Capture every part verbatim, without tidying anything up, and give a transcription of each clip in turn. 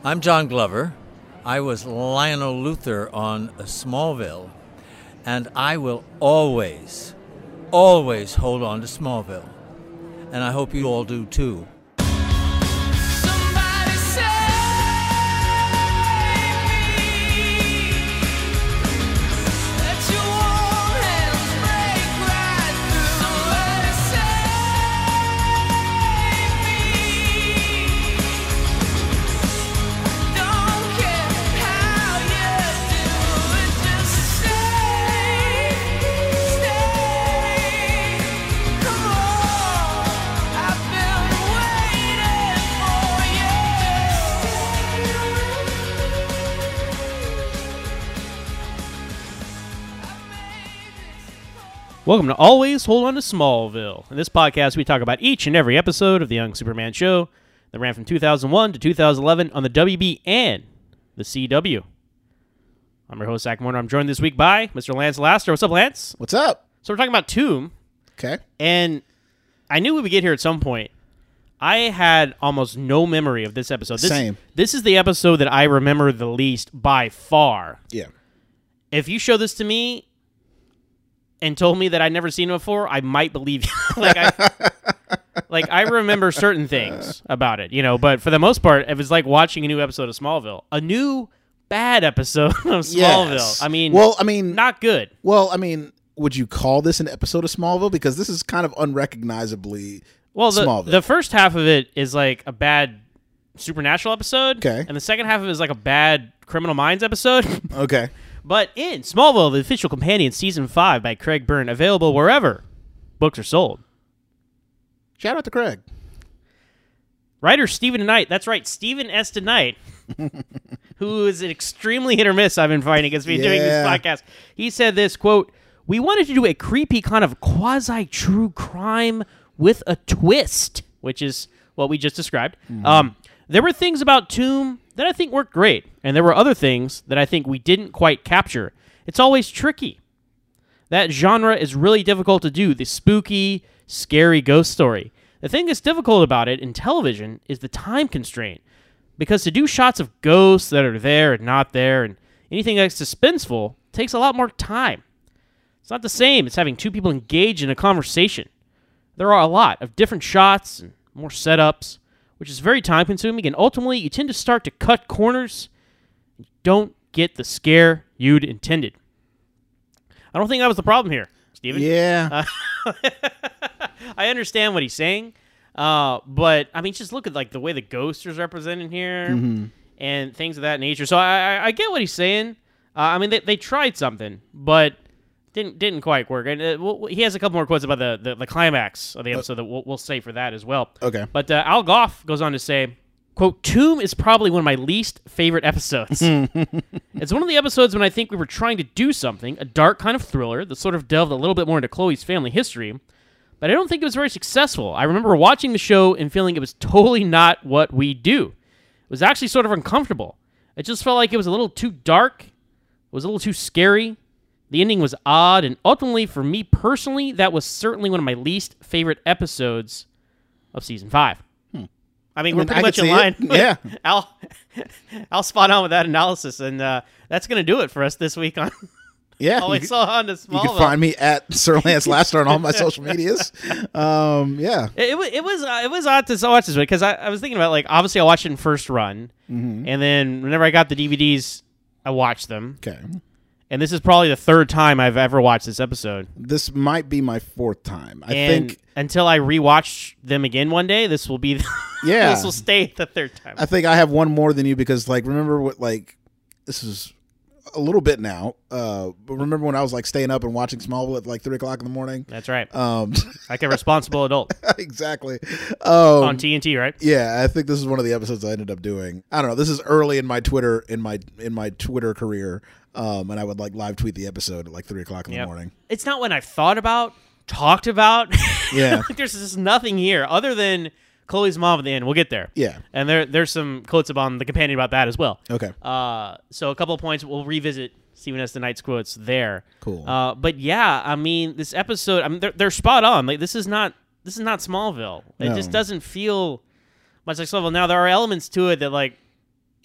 I'm John Glover. I was Lionel Luthor on Smallville, and I will always, always hold on to Smallville. And I hope you all do too. Welcome to Always Hold On to Smallville. In this podcast, we talk about each and every episode of The Young Superman Show that ran from two thousand one to two thousand eleven on the W B and the C W. I'm your host, Zach Warner. I'm joined this week by Mister Lance Laster. What's up, Lance? What's up? So we're talking about Tomb. Okay. And I knew we would get here at some point. I had almost no memory of this episode. This, Same. This is the episode that I remember the least by far. Yeah. If you show this to me and told me that I'd never seen it before, I might believe you. like, I, like I remember certain things about it, you know, but for the most part, it was like watching a new episode of Smallville. A new bad episode of Smallville. Yes. I mean, well, I mean, not good. Well, I mean, would you call this an episode of Smallville? Because this is kind of unrecognizably well, the, Smallville. The first half of it is like a bad Supernatural episode. Okay. And the second half of it is like a bad Criminal Minds episode. Okay. But in Smallville, the official companion, Season five by Craig Byrne, available wherever books are sold. Shout out to Craig. Writer Stephen DeKnight, that's right, Stephen S. DeKnight, who is an extremely hit or miss I've been finding as we've been doing this Yeah. podcast. He said this, quote, "We wanted to do a creepy kind of quasi-true crime with a twist," which is what we just described. Mm-hmm. Um, there were things about Tomb that I think worked great, and there were other things that I think we didn't quite capture. It's always tricky. That genre is really difficult to do, the spooky, scary ghost story. The thing that's difficult about it in television is the time constraint, because to do shots of ghosts that are there and not there, and anything that's suspenseful, takes a lot more time. It's not the same as having two people engage in a conversation. There are a lot of different shots and more setups, which is very time-consuming, and ultimately you tend to start to cut corners and you don't get the scare you'd intended. I don't think that was the problem here, Steven. Yeah. Uh, I understand what he's saying, uh, but, I mean, just look at like the way the ghost is represented here Mm-hmm. and things of that nature. So I, I, I get what he's saying. Uh, I mean, they, they tried something, but didn't didn't quite work. And uh, we'll, he has a couple more quotes about the, the, the climax of the episode that we'll, we'll say for that as well. Okay. But uh, Al Goff goes on to say, quote, "Tomb is probably one of my least favorite episodes. It's one of the episodes when I think we were trying to do something, a dark kind of thriller that sort of delved a little bit more into Chloe's family history, but I don't think it was very successful. I remember watching the show and feeling it was totally not what we do. It was actually sort of uncomfortable. It just felt like it was a little too dark. It was a little too scary. The ending was odd, and ultimately, for me personally, that was certainly one of my least favorite episodes of Season five. Hmm. I mean, I we're mean, pretty I much could in see line. it. Yeah. I'll, I'll spot on with that analysis, and uh, that's going to do it for us this week on Yeah. Always you, Saw on to Smallville. you can find me at Sir Lance Laster on all my social medias. Um, yeah. It, it, wa- it was uh, it was odd to watch this week, because I, I was thinking about, like, obviously I watched it in first run, Mm-hmm. and then whenever I got the D V Ds, I watched them. Okay. And this is probably the third time I've ever watched this episode. This might be my fourth time. I and think. until I rewatch them again one day, this will be the, Yeah. this will stay the third time. I think I have one more than you because, like, remember what, like, this is a little bit now. Uh, but remember when I was like staying up and watching Smallville at like three o'clock in the morning? That's right. Um, Like a responsible adult exactly. Um, on T N T, right? Yeah, I think this is one of the episodes I ended up doing. I don't know. This is early in my Twitter in my in my Twitter career, um, and I would like live tweet the episode at like three o'clock in Yep. the morning. It's not one I've thought about, talked about. Yeah. Like, there's just nothing here other than Chloe's mom at the end. We'll get there. Yeah. And there there's some quotes on the companion about that as well. Okay. Uh, so a couple of points. We'll revisit Stephen S. DeKnight's quotes there. Cool. Uh, but yeah, I mean, this episode, I mean, they're, they're spot on. Like, this is not this is not Smallville. It No. just doesn't feel much like Smallville. Now, there are elements to it that, like,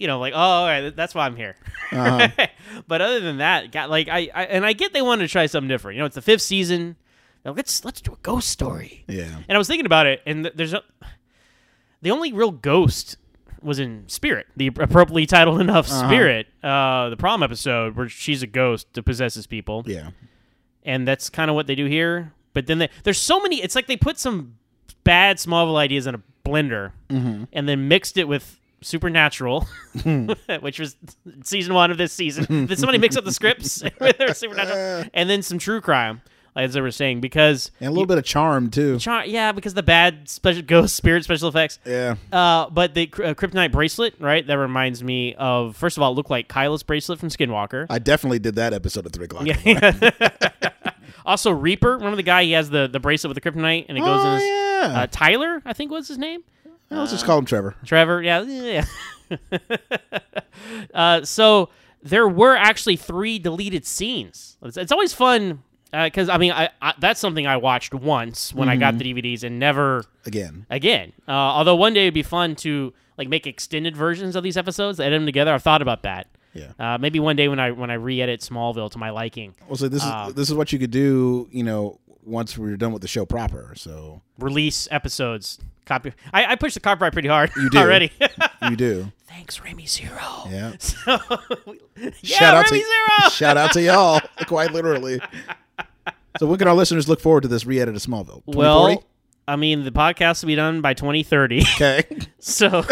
you know, like, oh, all right, that's why I'm here. Uh-huh. But other than that, got like I, I and I get they wanted to try something different. You know, it's the fifth season. Now, let's let's do a ghost story. Yeah. And I was thinking about it, and th- there's a, the only real ghost was in Spirit, the appropriately titled enough Uh-huh. Spirit, uh, the prom episode where she's a ghost that possesses people. Yeah. And that's kind of what they do here. But then they, there's so many. It's like they put some bad Smallville ideas in a blender Mm-hmm. and then mixed it with Supernatural, which was season one of this season. Did somebody mix up the scripts with their Supernatural? And then some true crime, as they were saying, because And a little bit of charm too. char- yeah, because the bad special ghost spirit special effects. Yeah. Uh, but the uh, Kryptonite bracelet, right? That reminds me of, first of all, it looked like Kyla's bracelet from Skinwalker. I definitely did that episode at three o'clock. Yeah. Also, Reaper. Remember the guy? He has the, the bracelet with the kryptonite, and it goes Oh, in his. yeah. Uh, Tyler, I think was his name. Well, let's just call him Trevor. Trevor, yeah, yeah. uh, so there were actually three deleted scenes. It's, it's always fun because I mean I, I, that's something I watched once when I got the D V Ds and never Again. again. Uh, although one day it'd be fun to like make extended versions of these episodes, edit them together. I've thought about that. Yeah. Uh, maybe one day when I when I re-edit Smallville to my liking, Well, so this is Um, this is what you could do, you know, once we're done with the show proper. So release episodes. Copy. I, I pushed the copyright pretty hard You do. already. you do. Thanks, Remy Zero. Yeah. So, yeah, shout out Remy to Zero. shout out to y'all, quite literally. So when can our listeners look forward to this re-edit of Smallville? twenty forty? Well, I mean, the podcast will be done by twenty thirty. Okay. So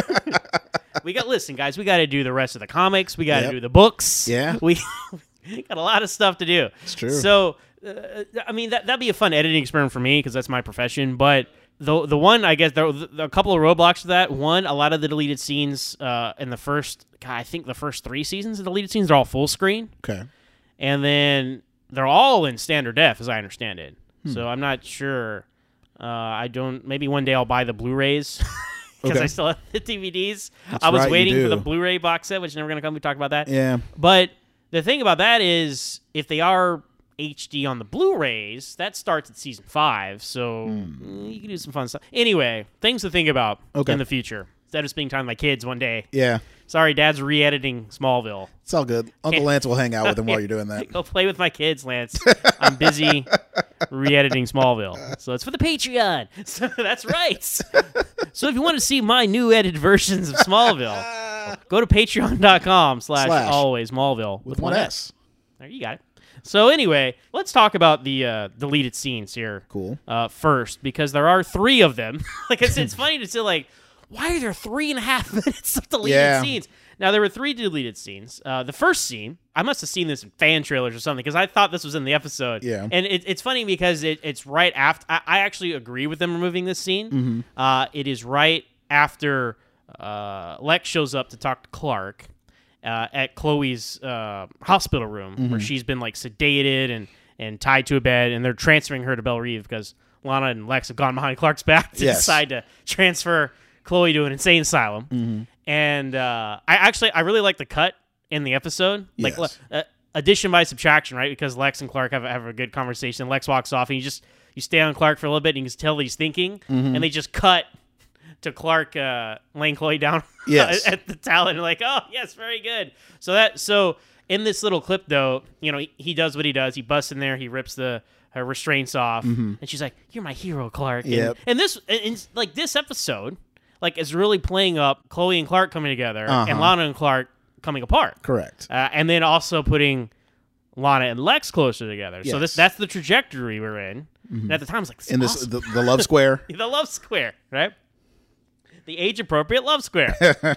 we got, listen, guys, we got to do the rest of the comics. We got to Yep. do the books. Yeah. We got a lot of stuff to do. It's true. So, uh, I mean, that, that'd be a fun editing experiment for me because that's my profession. But the the one, I guess, there, there are a couple of roadblocks to that. One, a lot of the deleted scenes uh, in the first, God, I think the first three seasons of deleted scenes are all full screen. Okay. And then they're all in standard def, as I understand it. Hmm. So I'm not sure. Uh, I don't. Maybe one day I'll buy the Blu-rays because Okay. I still have the D V Ds. That's I was right, you waiting for the do. Blu-ray box set, which is never going to come. We talked about that. Yeah. But the thing about that is, if they are H D on the Blu-rays, that starts at season five. So mm, you can do some fun stuff. Anyway, things to think about Okay. in the future. Instead of spending time with my kids one day. Yeah. Sorry, Dad's re-editing Smallville. It's all good. Uncle Can't- Lance will hang out with him while you're doing that. Go play with my kids, Lance. I'm busy re-editing Smallville. So it's for the Patreon. So that's right. So if you want to see my new edited versions of Smallville, go to patreon.com slash Slash. always Smallville With one S. There, you got it. So anyway, let's talk about the uh, deleted scenes here. Cool. Uh, first, because there are three of them. Like it's, it's funny to say, like, why are there three and a half minutes of deleted Yeah. scenes? Now, there were three deleted scenes. Uh, the first scene, I must have seen this in fan trailers or something because I thought this was in the episode. Yeah. And it, it's funny because it, it's right after. I, I actually agree with them removing this scene. Mm-hmm. Uh, it is right after uh, Lex shows up to talk to Clark uh, at Chloe's uh, hospital room Mm-hmm. where she's been like sedated and, and tied to a bed, and they're transferring her to Belle Reve because Lana and Lex have gone behind Clark's back to Yes. decide to transfer Chloe to an insane asylum. Mm-hmm. And uh, I actually, I really like the cut in the episode. Like Yes. uh, addition by subtraction, right? Because Lex and Clark have, have a good conversation. Lex walks off, and you just you stay on Clark for a little bit, and you can tell he's thinking. Mm-hmm. And they just cut to Clark uh, laying Chloe down Yes. at the towel, and like, oh yes, very good. So that so in this little clip, though, you know, he, he does what he does. He busts in there, he rips the her restraints off, and she's like, "You're my hero, Clark." And, Mm-hmm. Yep. and this, and, and, like this episode, like is really playing up Chloe and Clark coming together, Uh-huh. and Lana and Clark coming apart. Correct. Uh, and then also putting Lana and Lex closer together. So this Yes. that's the trajectory we're in. And at the time, it's like this is In this, awesome. the, the love square. the love square, right? The age appropriate love square.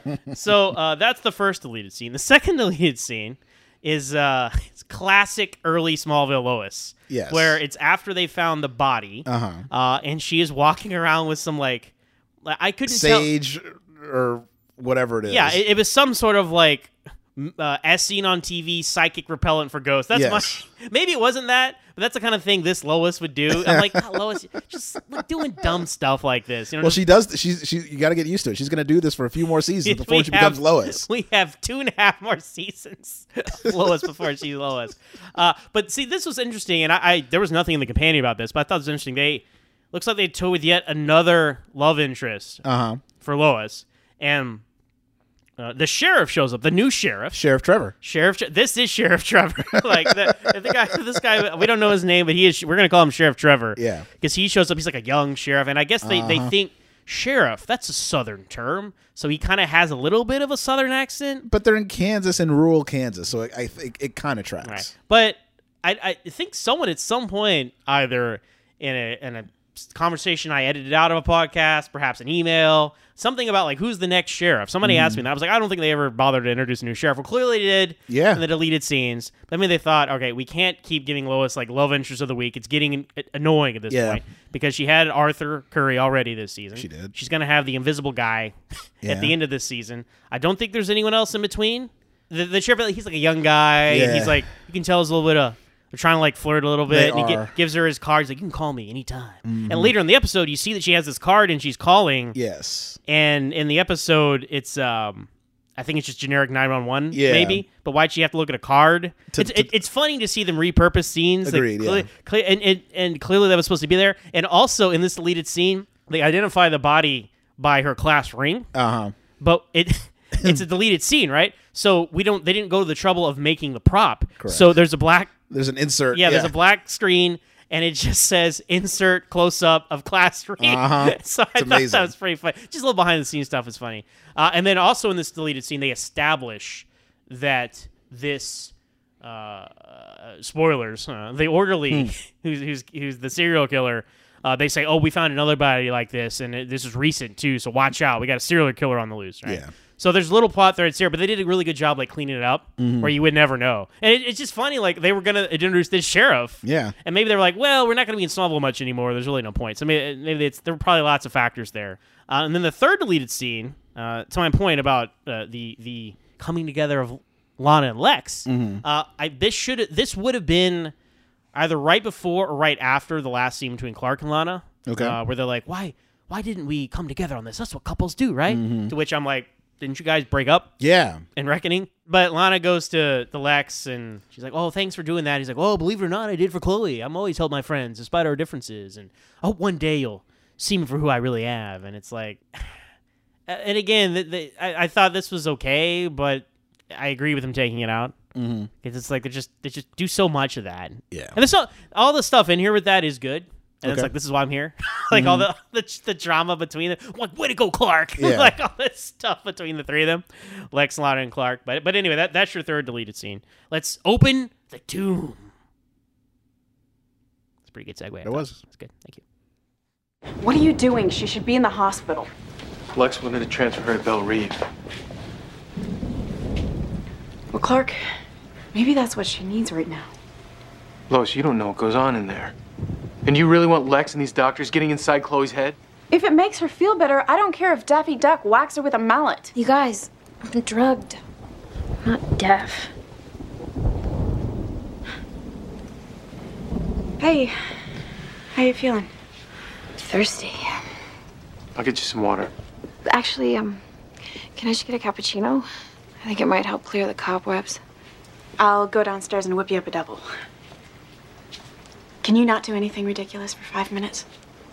So uh, that's the first deleted scene. The second deleted scene is uh, it's classic early Smallville Lois. Yes. Where it's after they found the body, Uh-huh. uh, and she is walking around with some like I couldn't tell. Sage or whatever it is. Yeah, it, it was some sort of like m- uh, as seen on T V psychic repellent for ghosts. That's Yes. my, maybe it wasn't that, but that's the kind of thing this Lois would do. I'm like, oh, Lois, just we're doing dumb stuff like this. You know, Well, just- she does. She's she. You got to get used to it. She's going to do this for a few more seasons before we she have- becomes Lois. We have two and a half more seasons of Lois before she's Lois. Uh, but see, this was interesting, and I, I there was nothing in the companion about this, but I thought it was interesting. They looks like they toyed with yet another love interest Uh huh. for Lois, and Uh, the sheriff shows up, the new sheriff. Sheriff Trevor. Sheriff, this is Sheriff Trevor. like the, the guy, this guy, we don't know his name, but he is. We're gonna call him Sheriff Trevor. Yeah, because he shows up. He's like a young sheriff, and I guess they, uh-huh. they think sheriff. That's a southern term, so he kind of has a little bit of a southern accent. But they're in Kansas, in rural Kansas, so I, I think it kind of tracks. Right. But I, I think someone at some point, either in a in a conversation I edited out of a podcast, perhaps an email, something about like who's the next sheriff. Somebody mm. asked me that. I was like, I don't think they ever bothered to introduce a new sheriff. Well, clearly they did. Yeah. In the deleted scenes. But I mean, they thought, okay, we can't keep giving Lois like love interest of the week. It's getting annoying at this yeah. point because she had Arthur Curry already this season. She did. She's gonna have the invisible guy yeah. at the end of this season. I don't think there's anyone else in between. The, the sheriff, he's like a young guy. Yeah. And he's like, you can tell there's a little bit of. They're trying to like flirt a little bit, They and he are. get, gives her his card. He's like, "You can call me anytime." Mm-hmm. And later in the episode, you see that she has this card and she's calling. Yes. And in the episode, it's um, I think it's just generic nine one one, Yeah. maybe. But why'd she have to look at a card? To- it's to- it, it's funny to see them repurpose scenes. that Agreed, clearly- yeah. cle- and, and and clearly that was supposed to be there. And also in this deleted scene, they identify the body by her class ring, Uh huh. but it. It's a deleted scene, right? So we don't. They didn't go to the trouble of making the prop. Correct. So there's a black. There's an insert. Yeah, there's a black screen, and it just says "insert close up of class ring." Uh-huh. So I It's thought amazing. that was pretty funny. Just a little behind the scenes stuff is funny. Uh, and then also in this deleted scene, they establish that this uh, uh, spoilers, uh, the orderly Hmm. who's, who's who's the serial killer. Uh, they say, "Oh, we found another body like this, and it, this is recent too. So watch out. We got a serial killer on the loose." Right? Yeah. So there's little plot threads here, but they did a really good job like cleaning it up, Mm-hmm. where you would never know. And it, it's just funny, like they were gonna introduce this sheriff, Yeah. and maybe they were like, "Well, we're not gonna be in Smallville much anymore. There's really no point." So maybe, maybe it's, there were probably lots of factors there. Uh, and then the third deleted scene, uh, to my point about uh, the the coming together of Lana and Lex, Mm-hmm. uh, I this should this would have been either right before or right after the last scene between Clark and Lana. Okay. Uh, where they're like, why why didn't we come together on this? That's what couples do, right? Mm-hmm. To which I'm like, didn't you guys break up Yeah. in Reckoning? But Lana goes to the Lex, and she's like, oh, thanks for doing that. He's like, oh, believe it or not, I did for Chloe. I'm always helped my friends despite our differences. And I hope one day you'll see me for who I really am. And it's like, and again, the, the, I, I thought this was okay, but I agree with him taking it out. Mm-hmm. It's just like they just they just do so much of that. Yeah. And it's all, all the stuff in here with that is good. And it's Okay. like, this is why I'm here. like all the, the the drama between them. Like, way to go, Clark. Yeah. like all this stuff between the three of them. Lex, Lana, and Clark. But but anyway, that, that's your third deleted scene. Let's open the tomb. It's a pretty good segue. I It thought. was. That's good. Thank you. What are you doing? She should be in the hospital. Lex wanted to transfer her to Belle Reeve. Well, Clark, maybe that's what she needs right now. Lois, you don't know what goes on in there. And you really want Lex and these doctors getting inside Chloe's head? If it makes her feel better, I don't care if Daffy Duck whacks her with a mallet. You guys, I'm drugged. I'm not deaf. Hey, how you feeling? Thirsty. I'll get you some water. Actually, um, can I just get a cappuccino? I think it might help clear the cobwebs. I'll go downstairs and whip you up a double. Can you not do anything ridiculous for five minutes?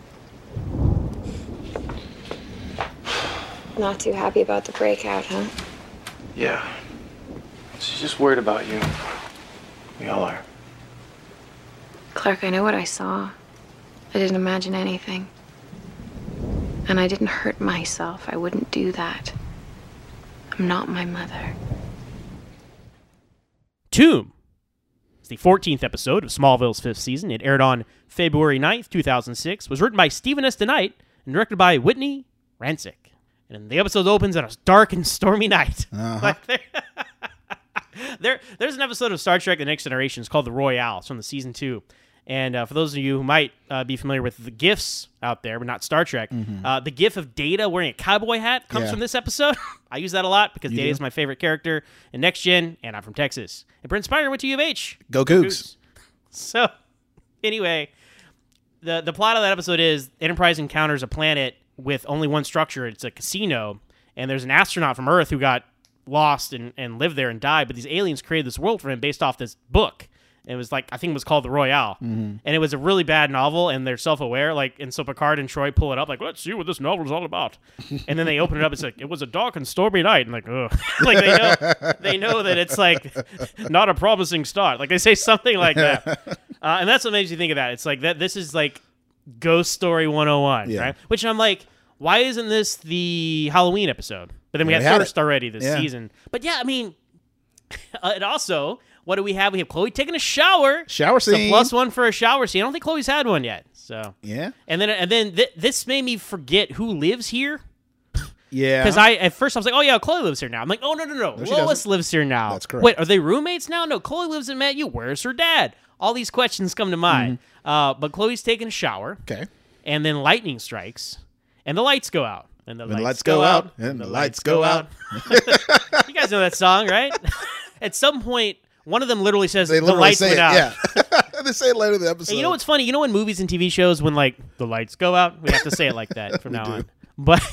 Not too happy about the breakout, huh? Yeah. She's just worried about you. We all are. Clark, I know what I saw. I didn't imagine anything. And I didn't hurt myself. I wouldn't do that. I'm not my mother. Tomb. It's the fourteenth episode of Smallville's fifth season. It aired on February ninth, two thousand six. Was written by Stephen S. DeKnight and directed by Whitney Rancic. And the episode opens on a dark and stormy night. Uh-huh. Like there, there, there's an episode of Star Trek The Next Generation. It's called The Royale. It's from the season two. And uh, for those of you who might uh, be familiar with the GIFs out there, but not Star Trek, mm-hmm. uh, the GIF of Data wearing a cowboy hat comes Yeah. from this episode. I use that a lot because You Data do? is my favorite character in Next Gen, and I'm from Texas. And Brent Spiner went to U of H. Go Cougs. So, anyway, the the plot of that episode is Enterprise encounters a planet with only one structure. It's a casino, and there's an astronaut from Earth who got lost and, and lived there and died, but these aliens created this world for him based off this book. It was like, I think it was called The Royale. Mm-hmm. And it was a really bad novel, and they're self-aware. Like, and so Picard and Troy pull it up, like, let's see what this novel is all about. And then they open it up, it's like, it was a dark and stormy night. And like, ugh. Like, they know, they know that it's like not a promising start. Like, they say something like that. Uh, and that's what makes you think of that. It's like, that. this is like Ghost Story one oh one, Yeah. right? Which I'm like, why isn't this the Halloween episode? But then we Yeah, had we had Thirst it. already this Yeah. season. But yeah, I mean, uh, and also, what do we have? We have Chloe taking a shower. Shower So scene. plus one for a shower scene. I don't think Chloe's had one yet. So Yeah. and then and then th- this made me forget who lives here. Yeah. Because I at first I was like, oh yeah, Chloe lives here now. I'm like, oh no no no, No, she Lois doesn't. lives here now. That's correct. Wait, are they roommates now? No, Chloe lives in Matt. You. Where's her dad? All these questions come to mind. Mm-hmm. Uh, but Chloe's taking a shower, Okay. and then lightning strikes, and the lights go out, and the, the lights, lights go, go out, out, and the lights go You guys know that song, right? At some point, one of them literally says They the literally lights say went it. out. Yeah. They say it later in the episode. And you know what's funny? You know when movies and T V shows, when like the lights go out, we have to say it like that from now do. on. But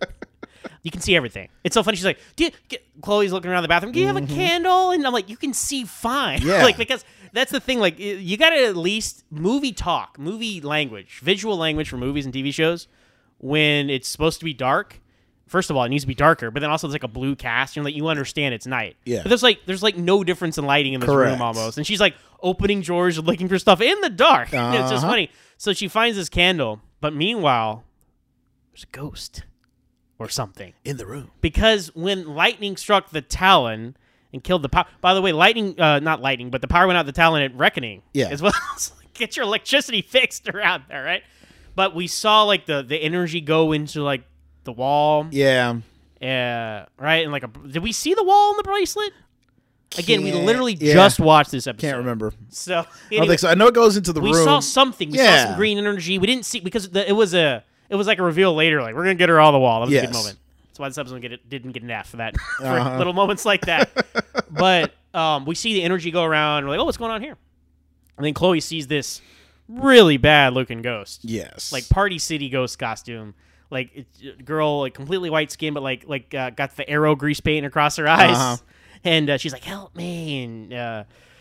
you can see everything. It's so funny. She's like, "Do you, get, Chloe's looking around the bathroom. Do you have a candle?" And I'm like, "You can see fine." Yeah. Like because that's the thing. Like you got to at least movie talk, movie language, visual language for movies and T V shows when it's supposed to be dark. First of all, it needs to be darker, but then also it's like a blue cast. You're like, you understand it's night. Yeah. But there's like there's like no difference in lighting in this Correct. room almost. And she's like opening drawers and looking for stuff in the dark. It's just Uh-huh. funny. So she finds this candle, but meanwhile, there's a ghost or something in the room. because when lightning struck the Talon and killed the power. By the way, lightning, uh, not lightning, but the power went out the Talon at Reckoning. Yeah. As well. So get your electricity fixed around there, right? But we saw like the the energy go into like the wall. Yeah. Uh, right, and like a, did we see the wall on the bracelet? Again, we Can't- literally yeah. just watched this episode. Can't remember. So I don't anyway, think so. I know it goes into the we room. saw something. We Yeah. saw some green energy. We didn't see because the, it was a it was like a reveal later. Like we're gonna get her all the wall. That was a Yes. good moment. That's why this episode get it, didn't get an F for that for Uh-huh. little moments like that. But um, we see the energy go around. We're like, oh, what's going on here? And then Chloe sees this really bad looking ghost. Yes. Like Party City ghost costume. Like it, girl, like completely white skin, but like like uh, got the arrow grease paint across her eyes, Uh-huh. and uh, she's like, "Help me!" And, uh,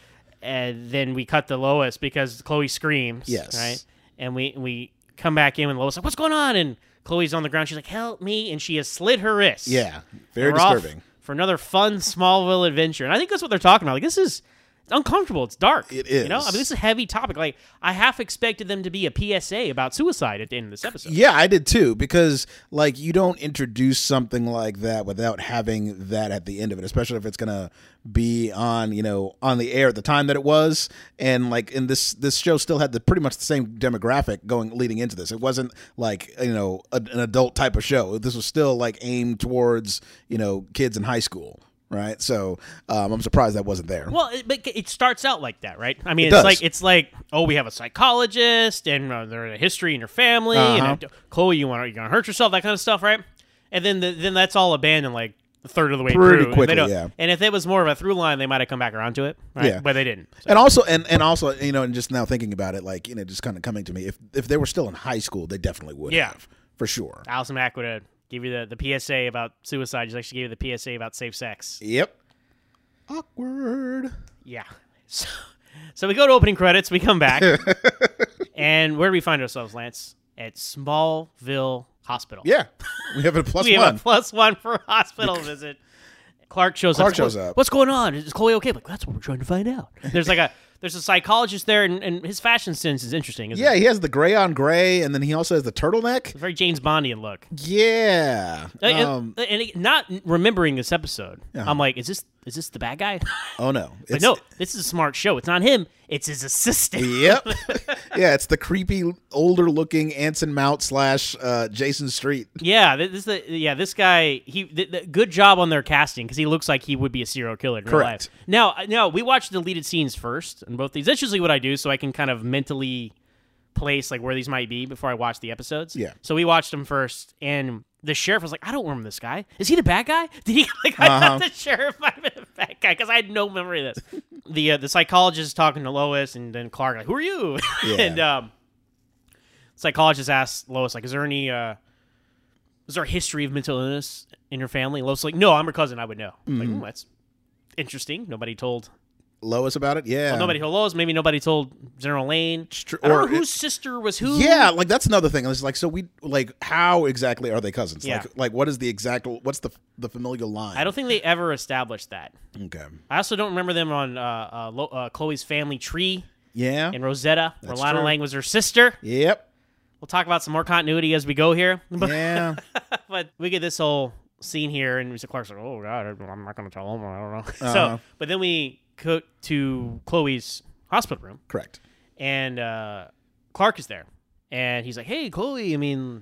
and then we cut to Lois because Chloe screams. Yes. right. And we we come back in and Lois like, "What's going on?" And Chloe's on the ground. She's like, "Help me!" And she has slit her wrist. Yeah. Very We're off disturbing. for another fun Smallville adventure, and I think that's what they're talking about. Like this is. It's uncomfortable. It's dark. It You know, I is. mean, this is a heavy topic. Like, I half expected them to be a P S A about suicide at the end of this episode. Yeah, I did too, because like you don't introduce something like that without having that at the end of it, especially if it's gonna be on, you know, on the air at the time that it was. And like in this this show still had the pretty much the same demographic going leading into this. It wasn't like, you know, a, an adult type of show. This was still like aimed towards, you know, kids in high school. Right, so um, I'm surprised that wasn't there. Well, it, but it starts out like that, right? I mean, It it's does. like it's like, oh, we have a psychologist, and uh, there's a history in your family, Uh-huh. and uh, Chloe, you want you gonna hurt yourself, that kind of stuff, right? And then the, then that's all abandoned like a third of the way Pretty through. and they quickly, don't- yeah. And if it was more of a through line, they might have come back around to it, right? Yeah. But they didn't. So. And also, and, and also, you know, and just now thinking about it, like, you know, just kind of coming to me, if if they were still in high school, they definitely would Yeah. have, for sure. Allison Mack would have give you the, the P S A about suicide, just like she gave you the P S A about safe sex. Yep. Awkward. Yeah. So, so we go to opening credits. We come back, and where do we find ourselves, Lance? At Smallville Hospital. Yeah, we have a plus we one. have a plus one for hospital visit. Clark shows Clark up. shows What's- up. What's going on? Is Chloe okay? I'm like, that's what we're trying to find out. There's like a there's a psychologist there, and, and his fashion sense is interesting. Isn't Yeah, it? he has the gray on gray, and then he also has the turtleneck. It's a very James Bondian look. Yeah. Uh, and- Um, and it- not remembering this episode, Yeah. I'm like, is this is this the bad guy? oh no. But It's- no, this is a smart show. It's not him. It's his assistant. Yep. yeah, it's the creepy, older looking Anson Mount slash uh, Jason Street. Yeah, this is the yeah this guy. He th- th- good job on their casting because he looks like he would be a serial killer in real Correct. life. Now, now we watch the deleted scenes first in both these. That's usually what I do, so I can kind of mentally place like where these might be before I watch the episodes. Yeah. So we watched them first, and the sheriff was like, "I don't remember this guy. Is he the bad guy? Did he like? I Uh-huh. thought the sheriff might have been the bad guy because I had no memory of this." the uh, the psychologist is talking to Lois, and then Clark like, "Who are you?" Yeah. and um, psychologist asks Lois like, "Is there any uh?" Is there a history of mental illness in your family? And Lois like, no, I'm her cousin. I would know. Like, Mm-hmm. oh, that's interesting. Nobody told Lois about it. Yeah. Well, nobody told Lois. Maybe nobody told General Lane. Tr- I don't or know it- whose sister was who. Yeah, like that's another thing. It's like so we like how exactly are they cousins? Yeah. Like like what is the exact what's the the familial line? I don't think they ever established that. Okay. I also don't remember them on uh, uh, Lo- uh, Chloe's family tree Yeah. in Rosetta, where That's Lana true. Lang was her sister. Yep. We'll talk about some more continuity as we go here. Yeah. But we get this whole scene here, and Mister Clark's like, "Oh God, I'm not going to tell him. I don't know." Uh-huh. So, but then we cut to Chloe's hospital room, Correct. and uh, Clark is there, and he's like, "Hey, Chloe, I mean,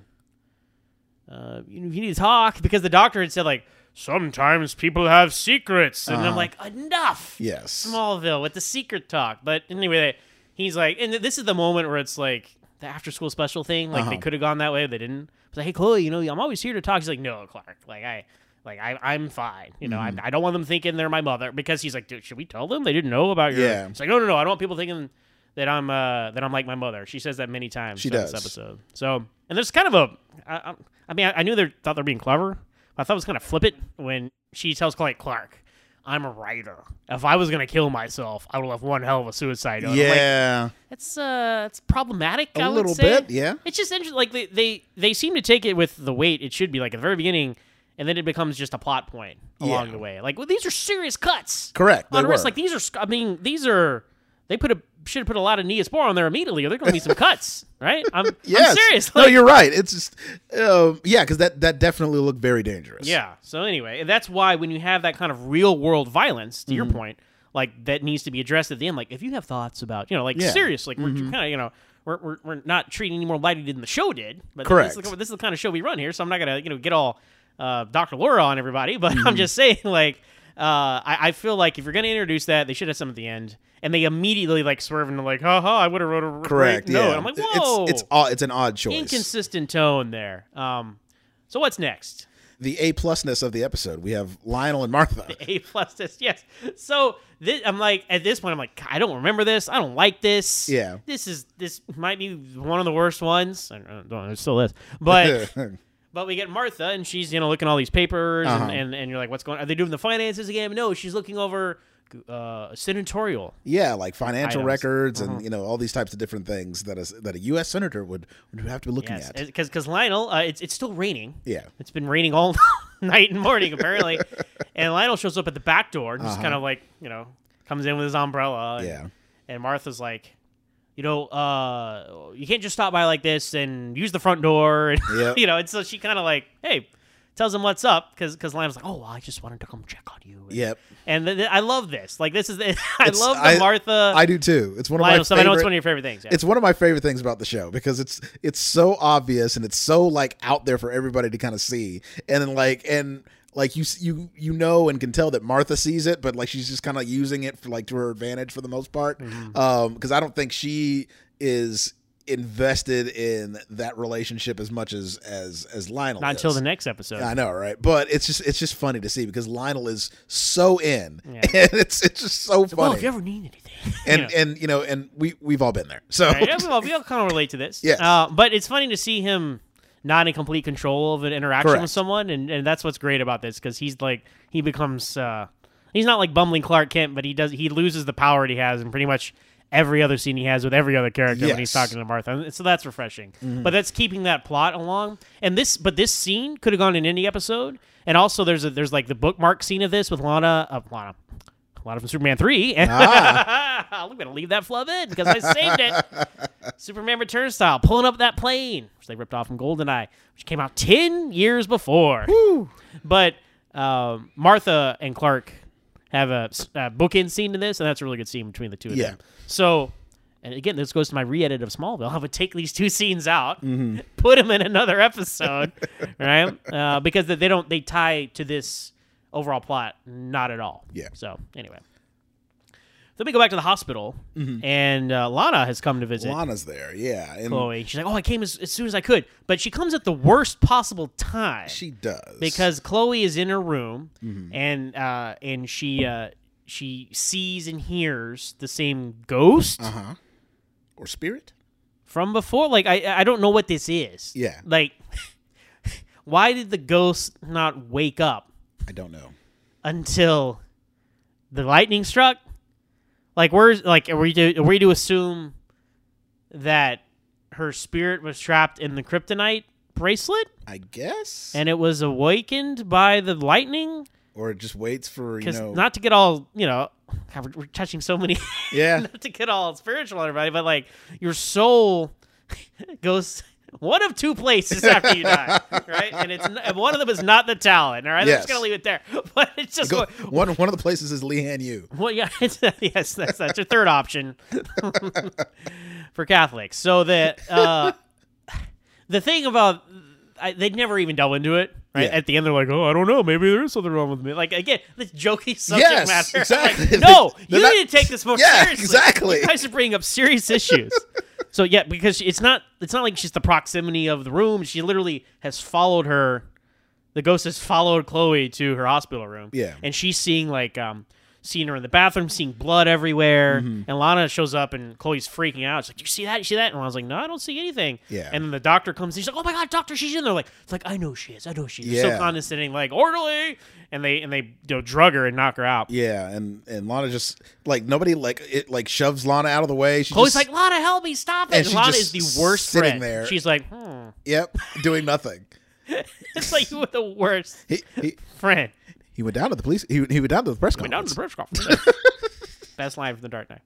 uh, you, you need to talk," because the doctor had said like, "Sometimes people have secrets," and I'm Uh-huh. like, "Enough." Yes. Smallville with the secret talk. But anyway, he's like, and this is the moment where it's like the after school special thing. Like they Uh-huh. could have gone that way, but they didn't. It's like, hey, Chloe, you know, I'm always here to talk. She's like, no, Clark, like I, like I, I'm fine. You know, Mm-hmm. I, I don't want them thinking they're my mother, because he's like, dude, should we tell them they didn't know about your? Yeah. It's like, no, no, no, I don't want people thinking that I'm, uh, that I'm like my mother. She says that many times. She in this does. episode. So, and there's kind of a, I, I, I mean, I, I knew they thought they're being clever. But I thought it was kind of flippant when she tells Clark, Clark, I'm a writer. If I was gonna kill myself, I would have one hell of a suicide note. I'm like, Yeah. it's uh, it's problematic. A I would little say. bit, yeah. It's just interesting. Like they, they, they seem to take it with the weight it should be. Like at the very beginning, and then it becomes just a plot point along Yeah. the way. Like well, these are serious cuts. Correct, they On wrist. were. Like these are. sc- I mean, these are. They put a should have put a lot of Neospore on there immediately, or there are going to be some cuts, right? I'm, Yes. I'm serious. No, Like, you're right. It's just um, yeah, because that that definitely looked very dangerous. Yeah. So anyway, and that's why when you have that kind of real world violence, to Mm-hmm. your point, like that needs to be addressed at the end. Like if you have thoughts about, you know, like Yeah. Mm-hmm. serious, like we're kind of, you know, we're, we're we're not treating any more lightly than the show did. But Correct. This is, the, this is the kind of show we run here, so I'm not gonna, you know, get all uh, Doctor Laura on everybody. But Mm-hmm. I'm just saying, like, uh, I, I feel like if you're gonna introduce that, they should have some at the end. And they immediately like swerve into like, ha ha, I would have wrote a Correct. great note. Yeah. I'm like, whoa, It's it's odd, it's an odd choice. inconsistent tone there. Um, so what's next? The A plusness of the episode. We have Lionel and Martha. A plus this, yes. So this, I'm like, at this point, I'm like, I don't remember this. I don't like this. Yeah. This is this might be one of the worst ones. I don't know, it still is, but but we get Martha, and she's you know looking at all these papers, Uh-huh. and, and and you're like, what's going? Are they doing the finances again? No, she's looking over uh, a senatorial. Yeah, like financial Items. records Uh-huh. and you know all these types of different things that is that a U S senator would would have to be looking Yes, at. because because Lionel, uh, it's it's still raining. Yeah. It's been raining all night and morning apparently, and Lionel shows up at the back door and just Uh-huh. kind of like you know comes in with his umbrella. And, Yeah. And Martha's like, you know, uh, you can't just stop by like this and use the front door, and Yep. you know, and so she kind of like, hey, tells him what's up because because Lionel's like, oh, well, I just wanted to come check on you. And, Yep. And th- th- I love this. Like this is I It's- love the I- Martha. I do too. It's one of Lionel my stuff. favorite. I know it's one of your favorite things. Yeah. It's one of my favorite things about the show because it's it's so obvious and it's so like out there for everybody to kind of see, and then like and like you s- you you know and can tell that Martha sees it, but like she's just kind of using it for like to her advantage for the most part. Mm-hmm. Um, because I don't think she is invested in that relationship as much as as as Lionel. Not is. until the next episode. I know, right? But it's just it's just funny to see because Lionel is so in, Yeah. and it's it's just so funny. Well, if you ever need anything, and you know. and you know, and we we've all been there. So Right, yeah, we all, we all kind of relate to this. Yes. Uh, but it's funny to see him not in complete control of an interaction Correct. with someone, and, and that's what's great about this because he's like he becomes uh, he's not like bumbling Clark Kent, but he does he loses the power that he has in pretty much every other scene he has with every other character when he's Yes. talking to Martha. And so that's refreshing. But that's keeping that plot along. And this but this scene could have gone in any episode. And also there's a there's like the bookmark scene of this with Lana uh, Lana. Lana from Superman three. And I'm going to leave that flub in because I saved it. Superman Returns style, pulling up that plane, which they ripped off from GoldenEye, which came out ten years before. But um, Martha and Clark have a, a bookend scene to this, and that's a really good scene between the two of Yeah. them. So, and again, this goes to my re-edit of Smallville. I would take these two scenes out, put them in another episode, right? Uh, because they don't, they tie to this overall plot, not at all. Yeah. So, anyway. Then we go back to the hospital, and uh, Lana has come to visit Lana's there, yeah, and Chloe. She's like, "Oh, I came as, as soon as I could," but she comes at the worst possible time she does because Chloe is in her room, and uh, and she uh, she sees and hears the same ghost uh huh or spirit. from before. Like, I I don't know what this is. Yeah. Like, why did the ghost not wake up I don't know. until the lightning struck? Like, where's like are we to are we to assume that her spirit was trapped in the kryptonite bracelet I guess. and it was awakened by the lightning? Or it just waits for, you Because know. not to get all, you know, God, we're, we're touching so many. Yeah. Not to get all spiritual on everybody, but like your soul goes one of two places after you die, right? And it's n- and one of them is not the talent. All right, I'm Yes. just gonna leave it there. But it's just Go, go- one one of the places is Leanne Yu. well, yeah, it's, yes, that's that's your third option for Catholics. So that uh, the thing about I, they'd never even delve into it. Right Yeah. at the end, they're like, "Oh, I don't know. Maybe there is something wrong with me." Like again, this jokey subject Yes, matter. exactly. Like, no, They're you not- need to take this more Yeah, seriously. exactly. You guys are bringing up serious issues. So yeah, because it's not it's not like she's the proximity of the room. She literally has followed her. The ghost has followed Chloe to her hospital room. Yeah. and she's seeing like um seeing her in the bathroom, seeing blood everywhere. Mm-hmm. And Lana shows up and Chloe's freaking out. She's like, "You see that? You see that?" And I was like, "No, I don't see anything." Yeah. And then the doctor comes. And he's like, "Oh my god, doctor, she's in there!" Like it's like I know she is. I know she is. So Yeah. condescending, like orderly. And they and they you know, drug her and knock her out. Yeah, and and Lana just like nobody like it like shoves Lana out of the way. She Chloe's just, like, "Lana, help me, stop it!" And And, she's Lana just is the worst sitting friend. there. She's like, hmm. yep, doing nothing. It's like you were the worst He he friend. he went down to the police. He he went down to the press Went down to conference. the press conference. Best line from The Dark Knight.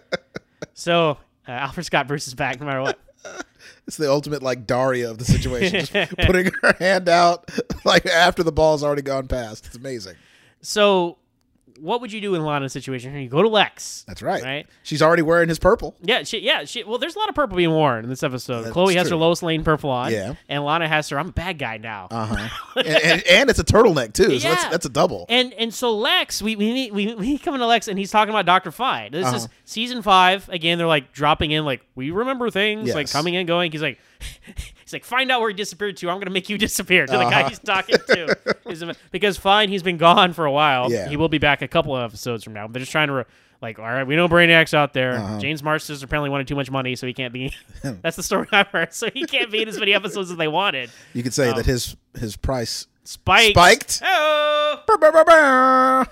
So uh, Alfred Scott Bruce is back no matter what. It's the ultimate like Daria of the situation, just putting her hand out like after the ball's already gone past. It's amazing. So what would you do in Lana's situation? You go to Lex. That's right. Right? She's already wearing his purple. Yeah, she, yeah. She, well, there's a lot of purple being worn in this episode. That's Chloe has true. her Lois Lane purple on. Yeah. And Lana has her, I'm a bad guy now. Uh huh. and, and and it's a turtleneck too. So that's Yeah. that's a double. And and so Lex, we we meet, we, we come into Lex and he's talking about Doctor Fine. This Uh-huh. is season five. Again, they're like dropping in like we remember things, like Yes. coming and going. He's like he's like find out where he disappeared to. I'm gonna make you disappear to the guy Uh-huh. he's talking to. He's a- because Fine, he's been gone for a while. Yeah. He will be back a couple of episodes from now. They're just trying to re- like, all right, we know Brainiac's out there. Uh-huh. James Marston apparently wanted too much money, so he can't be. That's the story I've heard. So he can't be in as many episodes as they wanted. You could say Um, that his his price Spiked. Spiked. Oh. Brr, brr, brr, brr.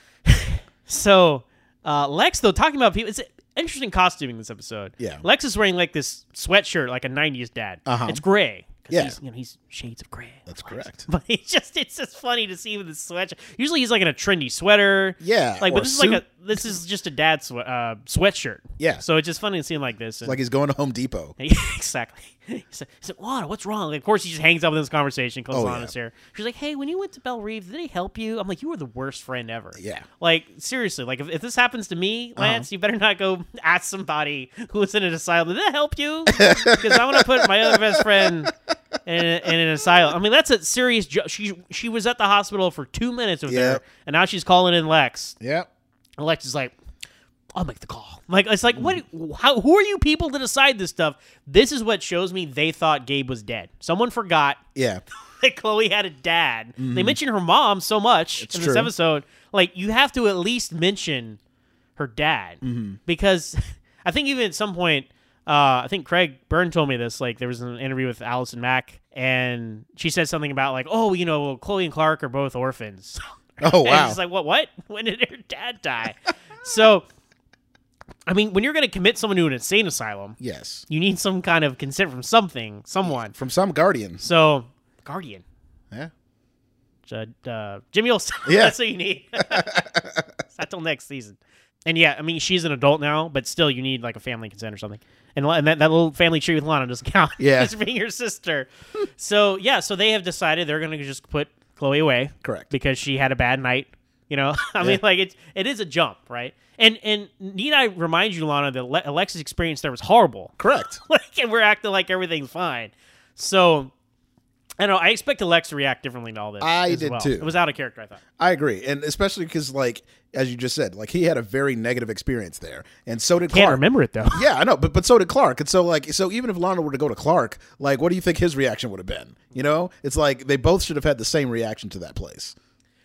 So, uh, Lex, though, talking about people, it's interesting costuming this episode. Yeah. Lex is wearing like this sweatshirt, like a nineties dad. Uh-huh. It's gray. 'Cause Yeah. He's, you know, he's shades of gray. That's correct. But it's just, it's just funny to see with this sweatshirt. Usually he's like in a trendy sweater. Yeah, Like, or but this is suit. like a, this is just a dad swe- uh, sweatshirt. Yeah. So it's just funny to see him like this. It's like he's going to Home Depot. exactly. He's like, he's like, Lana, what's wrong? Like, of course, he just hangs up with this conversation because Oh, Lana's yeah. here. She's like, hey, when you went to Belle Reeve, did they help you? I'm like, you were the worst friend ever. Yeah. Like, seriously, like, if, if this happens to me, Uh-huh. Lance, you better not go ask somebody who was in an asylum, did that help you? Because I want to put my other best friend in, in an asylum. I mean, that's a serious joke. She, she was at the hospital for two minutes with Yep. her, and now she's calling in Lex. Yep. And Lex is like, I'll make the call. Like it's like what? How? Who are you people to decide this stuff? This is what shows me they thought Gabe was dead. Someone forgot Yeah. that Chloe had a dad. They mention her mom so much It's in this true. episode. Like you have to at least mention her dad Mm-hmm. because I think even at some point, uh, I think Craig Byrne told me this. Like there was an interview with Allison Mack, and she said something about like, oh, you know, Chloe and Clark are both orphans. Oh And wow. she's like, what? What? When did her dad die? So, I mean, when you're going to commit someone to an insane asylum, Yes. you need some kind of consent from something, someone. From some guardians. So, Guardian, Yeah. uh, uh, Jimmy Olsen. Yeah. That's what you need. It's not till next season. And yeah, I mean, she's an adult now, but still, you need like a family consent or something. And, and that, that little family tree with Lana doesn't count. Yeah. As being your sister. So, yeah, so they have decided they're going to just put Chloe away. Correct. Because she had a bad night. You know, I Yeah. mean, like it, it is a jump, right? And and need I remind you, Lana, that Le- Alexa's experience there was horrible. Correct. Like, and we're acting like everything's fine. So, I don't know. I expect Alex to react differently to all this. I as did well. too. It was out of character, I thought. I agree, and especially because, like, as you just said, like he had a very negative experience there, and so did Can't Clark. remember it though. Yeah, I know, but but so did Clark, and so like so even if Lana were to go to Clark, like, what do you think his reaction would have been? You know, it's like they both should have had the same reaction to that place.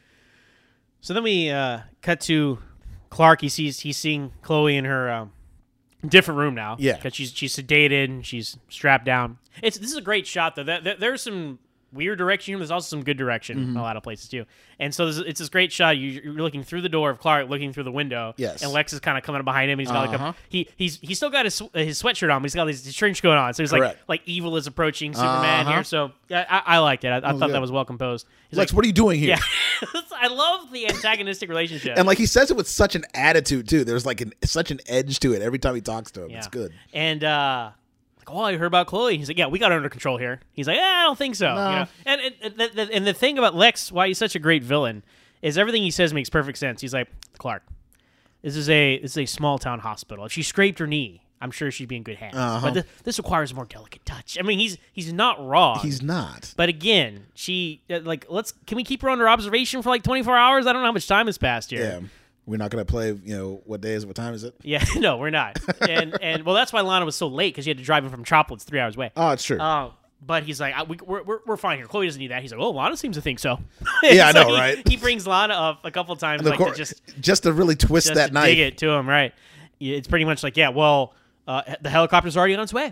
So then we uh, cut to Clark. He sees he's seeing Chloe in her um, different room now. Yeah. because she's she's sedated and she's strapped down. It's this is a great shot though. That, that, there's some weird direction. There's also some good direction in a lot of places too. And so there's, it's this great shot. You, you're looking through the door of Clark, looking through the window. Yes. And Lex is kind of coming up behind him. He's got Uh-huh. like a, he he's he's still got his his sweatshirt on, but he's got his, his trench coat on. So he's like Correct. like evil is approaching Superman Uh-huh. here. So yeah, I, I liked it. I, I thought good. that was well composed. He's Lex, like, what are you doing here? yeah, I love the antagonistic relationship. And like he says it with such an attitude too. There's like an, such an edge to it every time he talks to him. Yeah. It's good. And uh, like, oh, I heard about Chloe. He's like, yeah, we got her under control here. He's like, eh, I don't think so. You know? And and, and, the, the, and the thing about Lex, why he's such a great villain, is everything he says makes perfect sense. He's like, Clark, this is a this is a small town hospital. If she scraped her knee, I'm sure she'd be in good hands. Uh-huh. But th- this requires a more delicate touch. I mean, he's he's not wrong. He's not. But again, she uh, like let's can we keep her under observation for like twenty-four hours? I don't know how much time has passed here. Yeah. We're not going to play, you know, what day is it? What time is it? Yeah, no, we're not. And and well, that's why Lana was so late because she had to drive in from Metropolis three hours away. Oh, it's true. Uh, but he's like, I, we, we're, we're we're fine here. Chloe doesn't need that. He's like, oh, Lana seems to think so. Yeah, I So know, he, right? He brings Lana up a couple times, And of like course, to just just to really twist just that to knife. dig it to him, right? Yeah, it's pretty much like, yeah, well, uh, the helicopter's already on its way,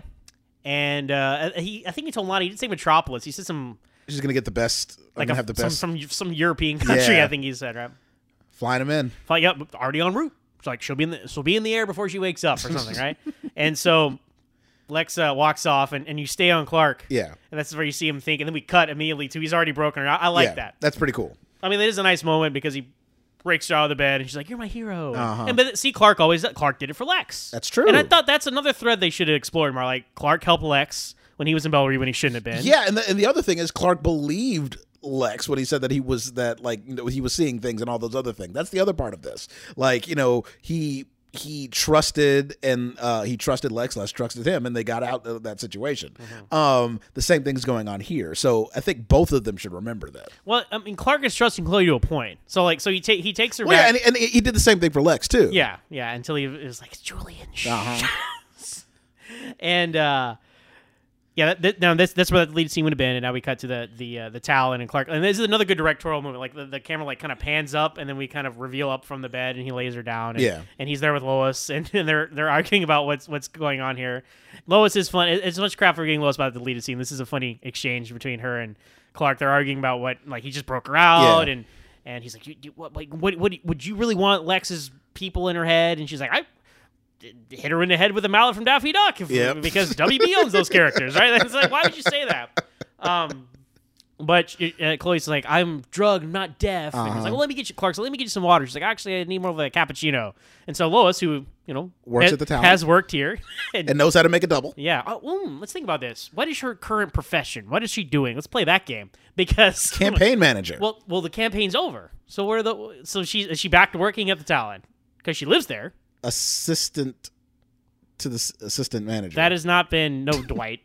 and uh, he, I think he told Lana he didn't say Metropolis. He said some She's going to get the best. I'm like going to a, have the some, best. from some European country. Yeah. I think he said, right? Flying him in. Like, yep, already en route. It's like she'll be in the she'll be in the air before she wakes up or something, right? And so Lex uh, walks off, and, and you stay on Clark. Yeah. And that's where you see him think, and then we cut immediately to he's already broken her. I, I like yeah, that. That's pretty cool. I mean, it is a nice moment because he breaks her out of the bed, and she's like, "You're my hero." Uh-huh. And but see, Clark always Clark did it for Lex. That's true. And I thought that's another thread they should have explored more. Like Clark helped Lex when he was in Bellevue when he shouldn't have been. Yeah, and the, and the other thing is Clark believed Lex when he said that he was that like you know, he was seeing things and all those other things. That's the other part of this. Like, you know, he he trusted and uh, he trusted Lex, Lex trusted him, and they got out of that situation. Mm-hmm. Um, the same thing's going on here. So I think both of them should remember that. Well, I mean, Clark is trusting Chloe to a point. So like, so he ta- he takes her Well, yeah, back. and, and he did the same thing for Lex too. Yeah, yeah, until he was like, Julian. Uh-huh. and uh, yeah, that, that, now that's that's where the lead scene would have been, and now we cut to the the uh, the Talon and Clark, and this is another good directorial moment. Like the, the camera like kind of pans up, and then we kind of reveal up from the bed, and he lays her down, and, Yeah. and he's there with Lois, and, and they're they're arguing about what's what's going on here. Lois is fun. It- It's much crap for getting Lois about the deleted scene. This is a funny exchange between her and Clark. They're arguing about what like he just broke her out, Yeah. and and he's like, you, you, what, like, what, what, would you really want Lex's people in her head? And she's like, I hit her in the head with a mallet from Daffy Duck if, Yep. because W B owns those characters, right? It's like, why would you say that? Um, but uh, Chloe's like, I'm drugged, not deaf. And he's Uh-huh. like, well, let me get you, Clark. So let me get you some water. She's like, actually, I need more of a cappuccino. And so Lois, who you know Works ha- at the Talon. has worked here, and, And knows how to make a double. yeah. Oh, mm, let's think about this. What is her current profession? What is she doing? Let's play that game because Campaign manager. well, well, the campaign's over. So where are the so she is she back to working at the Talon because she lives there. Assistant to the s- assistant manager. That has not been no Dwight.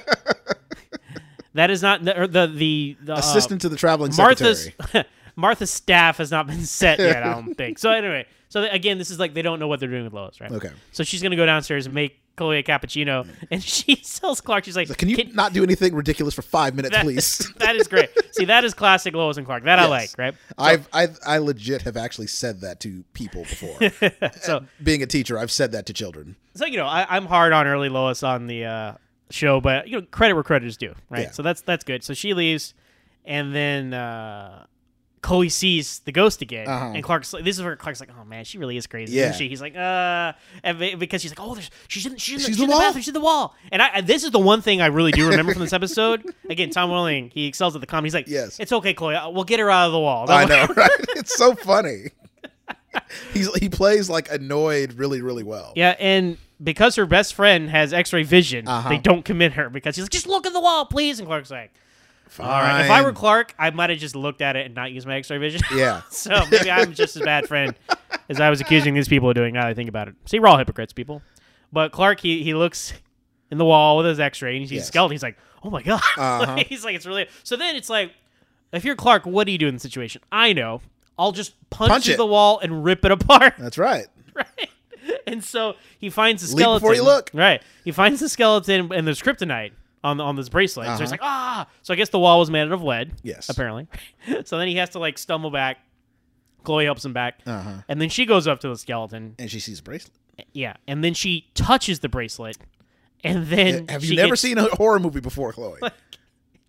That is not the or the the, the uh, assistant to the traveling Martha's secretary. Martha's staff has not been set yet. I don't think so. Anyway, so again, this is like they don't know what they're doing with Lois, right? Okay. So she's gonna go downstairs and make Chloe a cappuccino, and she tells Clark, she's like, Can you not do anything ridiculous for five minutes, that, please? that is great. See, that is classic Lois and Clark. That I Yes. like, right? I've, I've I legit have actually said that to people before. So Being a teacher, I've said that to children. So you know, I, I'm hard on early Lois on the uh, show, but you know, credit where credit is due, right? Yeah. So that's that's good. So she leaves, and then uh, Chloe sees the ghost again, Uh-huh. and Clark's like, this is where Clark's like, oh man, she really is crazy, Yeah. isn't she? He's like, uh, and be- because she's like, oh, there's she's in she's in, She's she's the in the wall? bathroom, she's in the wall, and I and this is the one thing I really do remember from this episode. Again, Tom Welling, he excels at the comedy. He's like, Yes. it's okay, Chloe, we'll get her out of the wall. I Don't know, worry." right? It's so funny. He's he plays like annoyed really, really well. Yeah, and because her best friend has X-ray vision, Uh-huh. they don't commit her because he's like, just look at the wall, please. And Clark's like, Fine. all right. If I were Clark, I might have just looked at it and not used my X-ray vision. Yeah. So maybe I'm just as bad friend as I was accusing these people of doing. Now that I think about it, see, we're all hypocrites, people. But Clark, he he looks in the wall with his X-ray and he sees Yes. a skeleton. He's like, oh my god. Uh-huh. He's like, it's really. So then it's like, if you're Clark, what do you do in the situation? I know. I'll just punch, Punch through it. the wall and rip it apart. That's right. Right. And so he finds the Leap skeleton. before you look. Right. He finds the skeleton and there's kryptonite on on this bracelet. So he's Uh-huh. like, ah. So I guess the wall was made out of lead. Yes. Apparently. So then he has to like stumble back. Chloe helps him back. Uh-huh. And then she goes up to the skeleton. And she sees a bracelet. Yeah. And then she touches the bracelet. And then Have she you never gets- seen a horror movie before, Chloe?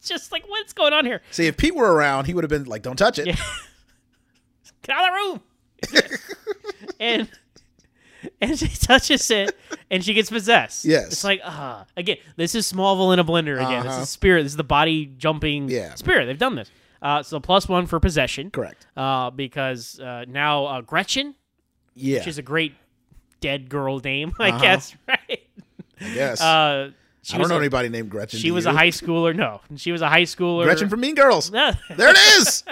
just like, what's going on here? See, if Pete were around, he would have been like, "Don't touch it." Yeah. Get out of the room. and and she touches it, and she gets possessed. Yes. It's like, ah, uh, again, this is Smallville in a blender again. Uh-huh. This is Spirit. This is the body jumping Yeah. Spirit. They've done this. Uh, so plus one for possession. Correct. Uh, because uh, now uh, Gretchen, Yeah. which is a great dead girl name, I Uh-huh. guess, right? Yes. Uh, she I don't was know a, anybody named Gretchen. She do was you? a high schooler. No, she was a high schooler. Gretchen from Mean Girls. No. There it is.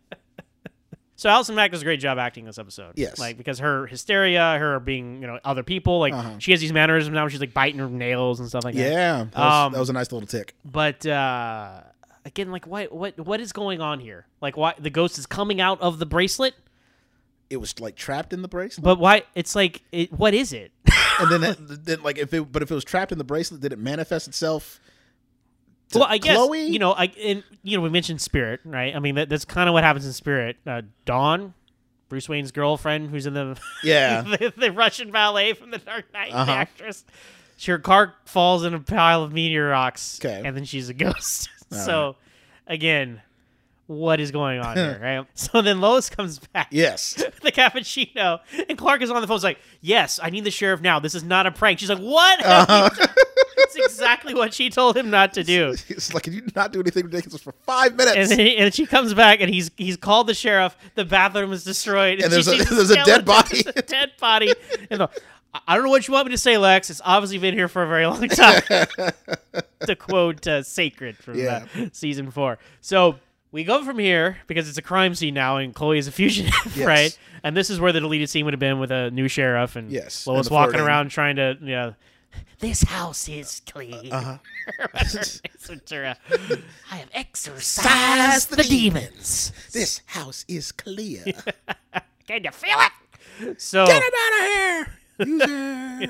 So Allison Mack does a great job acting this episode. Yes. Like, because her hysteria, her being, you know, other people, like, Uh-huh. she has these mannerisms now where she's, like, biting her nails and stuff like that. Yeah. That was, Um, that was a nice little tick. But, uh, again, like, what, what, what is going on here? Like, why the ghost is coming out of the bracelet? It was like trapped in the bracelet. But why? It's like, it, what is it? and then, it, then like if it, but if it was trapped in the bracelet, did it manifest itself? To Well, I guess, Chloe? you know, I, and, you know, we mentioned Spirit, right? I mean, that, that's kind of what happens in Spirit. Uh, Dawn, Bruce Wayne's girlfriend, who's in the Yeah. the, the Russian ballet from The Dark Knight, the Uh-huh. actress. Her car falls in a pile of meteor rocks, Okay. and then she's a ghost. All so, again, what is going on here, right? So then Lois comes back. Yes. The cappuccino, and Clark is on the phone. He's like, "Yes, I need the sheriff now. This is not a prank." She's like, "What?" Uh-huh. It's exactly what she told him not to do. It's like, can you not do anything ridiculous for five minutes? And then he, and she comes back, and he's he's called the sheriff. The bathroom is destroyed, And there's she a- sees there's a dead skeleton. body. There's a dead body. And the, I don't know what you want me to say, Lex. It's obviously been here for a very long time. To quote uh, Sacred from Yeah. uh, season four. So we go from here because it's a crime scene now, and Chloe is a fugitive, Yes. right? And this is where the deleted scene would have been with a new sheriff and Yes, Lois and the walking flirting. around trying to, you know, this house is clean. Uh-huh. Ventura. I have exorcised the demons. This house is clear. Can you feel it? So Get him out of here! User.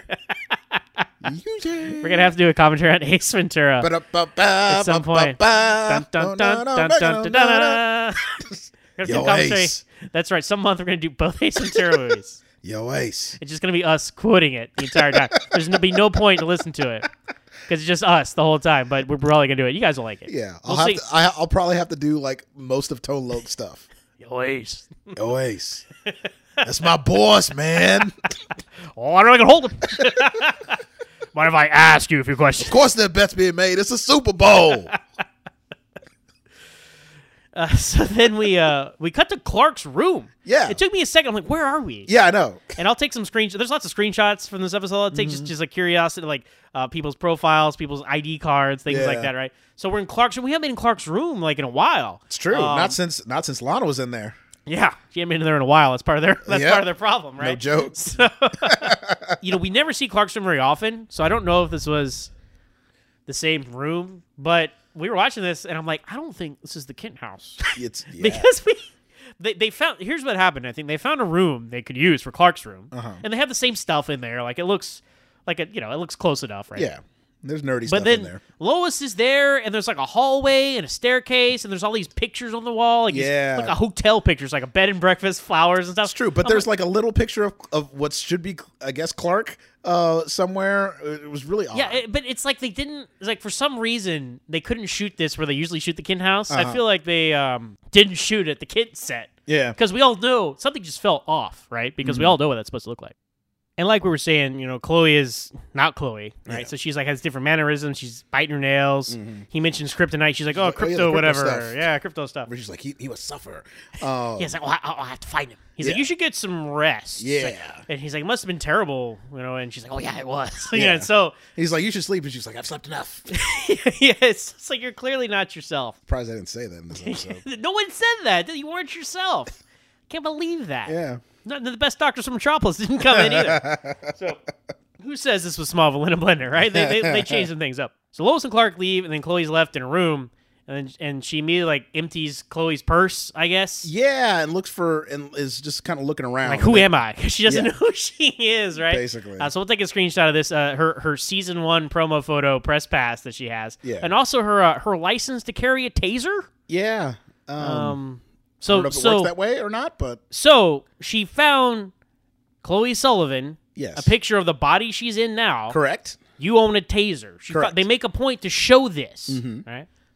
User. we're gonna have to do a commentary on Ace Ventura At at some point. Dun, dun, dun, dun, dun, dun, dun, dun. We're gonna do Yo, a commentary. Ace. That's right. Some month we're gonna do both Ace Ventura movies. Yo, Ace. It's just gonna be us quoting it the entire time. There's gonna be no point to listen to it because it's just us the whole time. But we're probably gonna do it. You guys will like it. Yeah, I'll We'll have see. to, I, I'll probably have to do like most of Tone Loc stuff. Yo, Ace. Yo, Ace. That's my boss, man. Oh, I don't know if I can hold him. Mind if I ask you a few questions? Of course, there are bets being made. It's a Super Bowl. Uh, so then we uh, we cut to Clark's room. Yeah. It took me a second. I'm like, where are we? Yeah, I know. And I'll take some screenshots. There's lots of screenshots from this episode. I'll take just, just like curiosity, like uh, people's profiles, people's I D cards, things Yeah. like that, right? So we're in Clark's room. We haven't been in Clark's room like in a while. It's true. Um, not since not since Lana was in there. Yeah, she hasn't been in there in a while. That's part of their that's Yeah. part of their problem, right? No joke. So, you know, we never see Clark's room very often, so I don't know if this was the same room, but we were watching this, and I'm like, I don't think this is the Kent house. It's yeah. Because we they, they found here's what happened. I think they found a room they could use for Clark's room, Uh-huh. and they have the same stuff in there. Like it looks like a you know it looks close enough, right? yeah. There's nerdy But stuff then in there. Lois is there, and there's like a hallway and a staircase, and there's all these pictures on the wall, like these- Yeah. like a hotel pictures, like a bed and breakfast, flowers and stuff. It's true, but I'm there's like a little picture of, of what should be, I guess, Clark uh, somewhere. It was really odd. Yeah, it, but it's like they didn't it's like for some reason they couldn't shoot this where they usually shoot the Kent house. I Uh-huh. feel like they um, didn't shoot at the Kent set. Yeah. Because we all know something just felt off, right? Because Mm-hmm. we all know what that's supposed to look like. And like we were saying, you know, Chloe is not Chloe, right? Yeah. So she's like has different mannerisms. She's biting her nails. He mentions kryptonite. She's like, oh, like, oh, yeah, the crypto, crypto whatever. stuff. Yeah, crypto stuff. Where she's like, he, he was suffer. Uh, He's like, oh, I, I have to find him. He's like, Yeah. you should get some rest. She's like- Yeah. and he's like, it must have been terrible, you know. And she's like, oh yeah, it was. yeah. Yeah. So He's like, you should sleep. And she's like, I've slept enough. yeah, it's, it's like you're clearly not yourself. Surprised I didn't say that in this episode. No one said that. You weren't yourself. Can't believe that. Yeah. None of the best doctors from Metropolis didn't come in either. So, who says this was Smallville in a blender, right? They, they, they changed some things up. So Lois and Clark leave, and then Chloe's left in a room, and then, and she immediately like empties Chloe's purse, I guess. Yeah, and looks for, and is just kind of looking around. Like, who am I? 'Cause she doesn't Yeah. know who she is, right? Basically. Uh, so we'll take a screenshot of this. Uh, her her season one promo photo press pass that she has, Yeah. and also her uh, her license to carry a taser. Yeah. Um, Um, I so don't know if it so works that way or not, but so she found Chloe Sullivan. Yes. A picture of the body she's in now. correct. You own a taser. She Correct. they make a point to show this, right?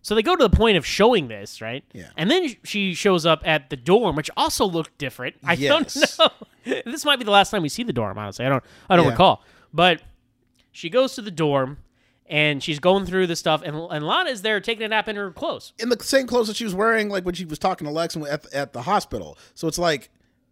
So they go to the point of showing this, right? Yeah. And then she shows up at the dorm, which also looked different. I Yes. don't know. This might be the last time we see the dorm, honestly. I don't I don't Yeah. recall. But she goes to the dorm, and she's going through the stuff, and, and Lana is there taking a nap in her clothes. In the same clothes that she was wearing, like when she was talking to Lex at the, at the hospital. So it's like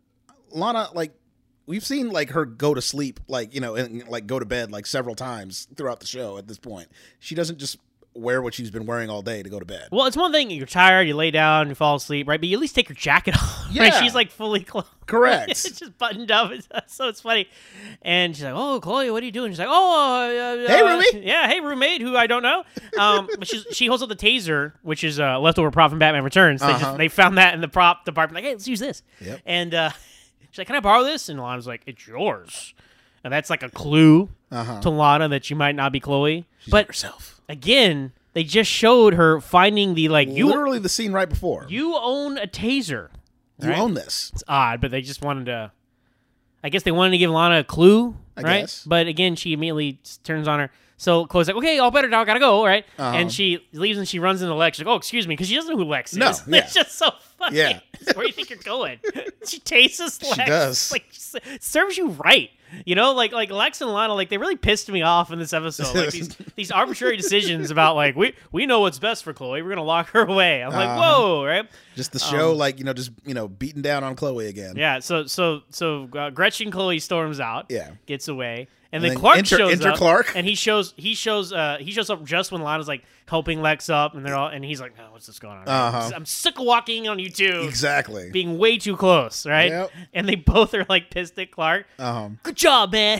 Lana, like we've seen like her go to sleep, like you know, and like go to bed like several times throughout the show. At this point, she doesn't just wear what she's been wearing all day to go to bed. Well, it's one thing, you're tired, you lay down, you fall asleep, right? But you at least take your jacket off. Right? Yeah. She's like fully clothed. Correct. It's just buttoned up. It's, so it's funny. And she's like, "Oh, Chloe, what are you doing?" She's like, "Oh, uh, Hey, uh, roommate." Yeah, hey, roommate, who I don't know." Um, but she's, she holds up the taser, which is a uh, leftover prop from Batman Returns. They Uh-huh. just they found that in the prop department. Like, hey, let's use this. Yep. And uh, she's like, "Can I borrow this?" And Lana's like, "It's yours." And that's like a clue Uh-huh. to Lana that you might not be Chloe. She's but herself. again, they just showed her finding the like you Literally the scene right before. you own a taser. You right? own this. It's odd, but they just wanted to. I guess they wanted to give Lana a clue, I right? guess. But again, she immediately s- turns on her. So Chloe's like, "Okay, all better now. Gotta go." Right? Uh-huh. And she leaves and she runs into Lex. She's like, "Oh, excuse me," because she doesn't know who Lex is. No, yeah. It's just so funny. Yeah. Where do you think you're going? She tases Lex. does. Like, s- serves you right. You know, like like Lex and Lana, like they really pissed me off in this episode. Like these these arbitrary decisions about like we we know what's best for Chloe. We're gonna lock her away. I'm like, Uh-huh. whoa, right? Just the show, Um, like you know, just you know, beating down on Chloe again. Yeah, so so so uh, Gretchen Chloe storms out, Yeah. gets away, and, And then then Clark enter- shows enter up, Clark. and he shows he shows uh he shows up just when Lana's like helping Lex up, and they're all and he's like, "Oh, what's this going on? Uh-huh. I'm sick of walking on you two, Exactly. being way too close, right?" Yep. And they both are like pissed at Clark. Um, Good job, man,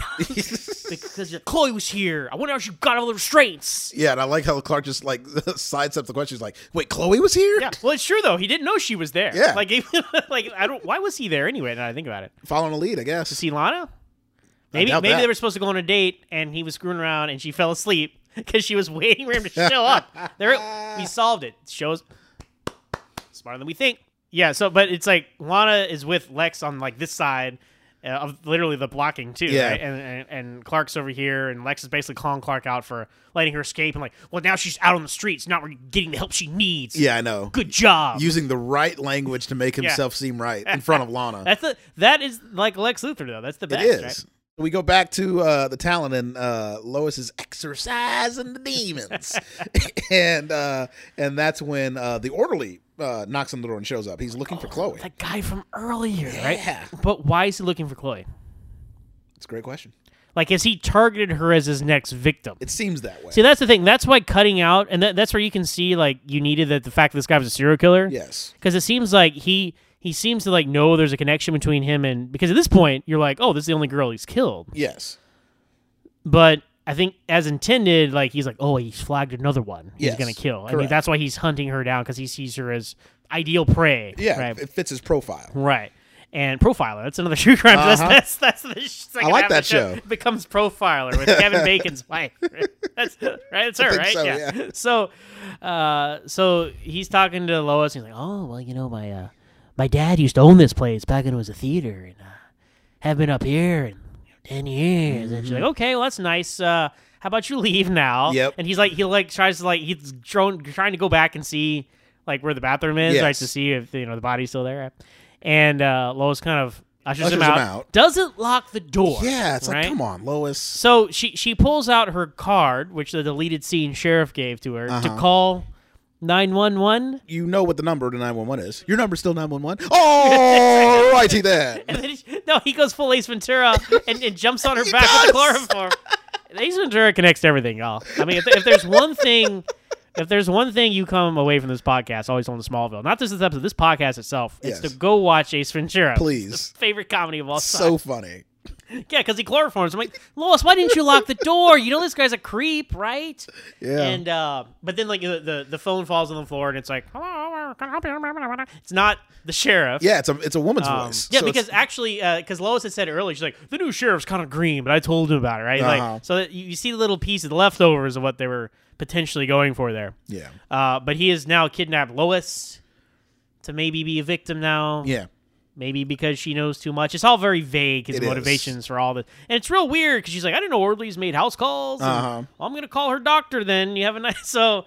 because Chloe was here. I wonder how she got all the restraints. yeah, and I like how Clark just like sidesteps the question. He's like, "Wait, Chloe was here?" Yeah, well, it's true though. He didn't know she was there. Yeah. like, like I don't. Why was he there anyway? Now I think about it. Following the lead, I guess. To see Lana? Maybe doubt maybe that. they were supposed to go on a date and he was screwing around and she fell asleep because she was waiting for him to show up. There, we solved it. Shows smarter than we think. Yeah. So, but it's like Lana is with Lex on like this side uh, of literally the blocking too. Yeah. Right? And, and and Clark's over here and Lex is basically calling Clark out for letting her escape and like, well, now she's out on the streets, not really getting the help she needs. Yeah, I know. Good job. Using the right language to make himself seem right in front of Lana. That's the that is like Lex Luthor though. That's the It best. is. Right? We go back to uh, the Talon, and uh, Lois is exorcising the demons, and uh, and that's when uh, the orderly uh, knocks on the door and shows up. He's looking for Chloe. That guy from earlier, right? Yeah. But why is he looking for Chloe? It's a great question. Like, has he targeted her as his next victim? It seems that way. See, that's the thing. That's why cutting out, and that, that's where you can see, like, you needed that the fact that this guy was a serial killer. Yes. Because it seems like he he seems to, like, know there's a connection between him and... Because at this point, you're like, oh, this is the only girl he's killed. Yes. But I think, as intended, like, he's like, oh, he's flagged another one he's Yes, going to kill. I mean, correct. that's why he's hunting her down, because he sees her as ideal prey. Yeah, Right. it fits his profile. Right. And Profiler, that's another true crime. Uh-huh. That's that's that's the second I like half of that the show. show. It becomes Profiler with Kevin Bacon's wife. That's right. That's her, think right? so, yeah. So, uh, so he's talking to Lois. And he's like, "Oh, well, you know, my uh, my dad used to own this place back when it was a theater, and uh, have been up here in ten years." And she's like, "Okay, well, that's nice. Uh, how about you leave now?" Yep. And he's like, he like tries to like he's trying trying to go back and see like where the bathroom is, Yes. right, to see if you know the body's still there. Right? And uh, Lois kind of ushers, Ushers him, him out, out. doesn't lock the door. Yeah, it's right? like, come on, Lois. So she she pulls out her card, which the deleted scene sheriff gave to her, to Uh-huh. call nine one one. You know what the number to nine one one is. Your number's still nine one one? Oh, righty then. And then he, no, he goes full Ace Ventura and, and jumps on her back with the chloroform. Ace Ventura connects to everything, y'all. I mean, if, if there's one thing, if there's one thing you come away from this podcast, always on the Smallville, not just this episode, this podcast itself, Yes. it's to go watch Ace Ventura. Please. It's the favorite comedy of all time. So funny. Yeah, because he chloroforms. I'm like, Lois, why didn't you lock the door? You know this guy's a creep, right? Yeah. And uh, but then like the, the the phone falls on the floor and it's like, hello, can I help you? It's not the sheriff. Yeah, it's a it's a woman's Um, voice. yeah, So because it's- actually, because Lois had said earlier, she's like, the new sheriff's kind of green, but I told him about it, right? Uh-huh. Like, so that you, you see the little piece of the leftovers of what they were potentially going for there. yeah. Uh, but he has now kidnapped Lois to maybe be a victim now. Yeah. Maybe because she knows too much. It's all very vague, his It is. motivations for all this. And it's real weird because she's like, I didn't know Orderly's made house calls. and, Uh-huh. well, I'm going to call her doctor then. You have a nice... So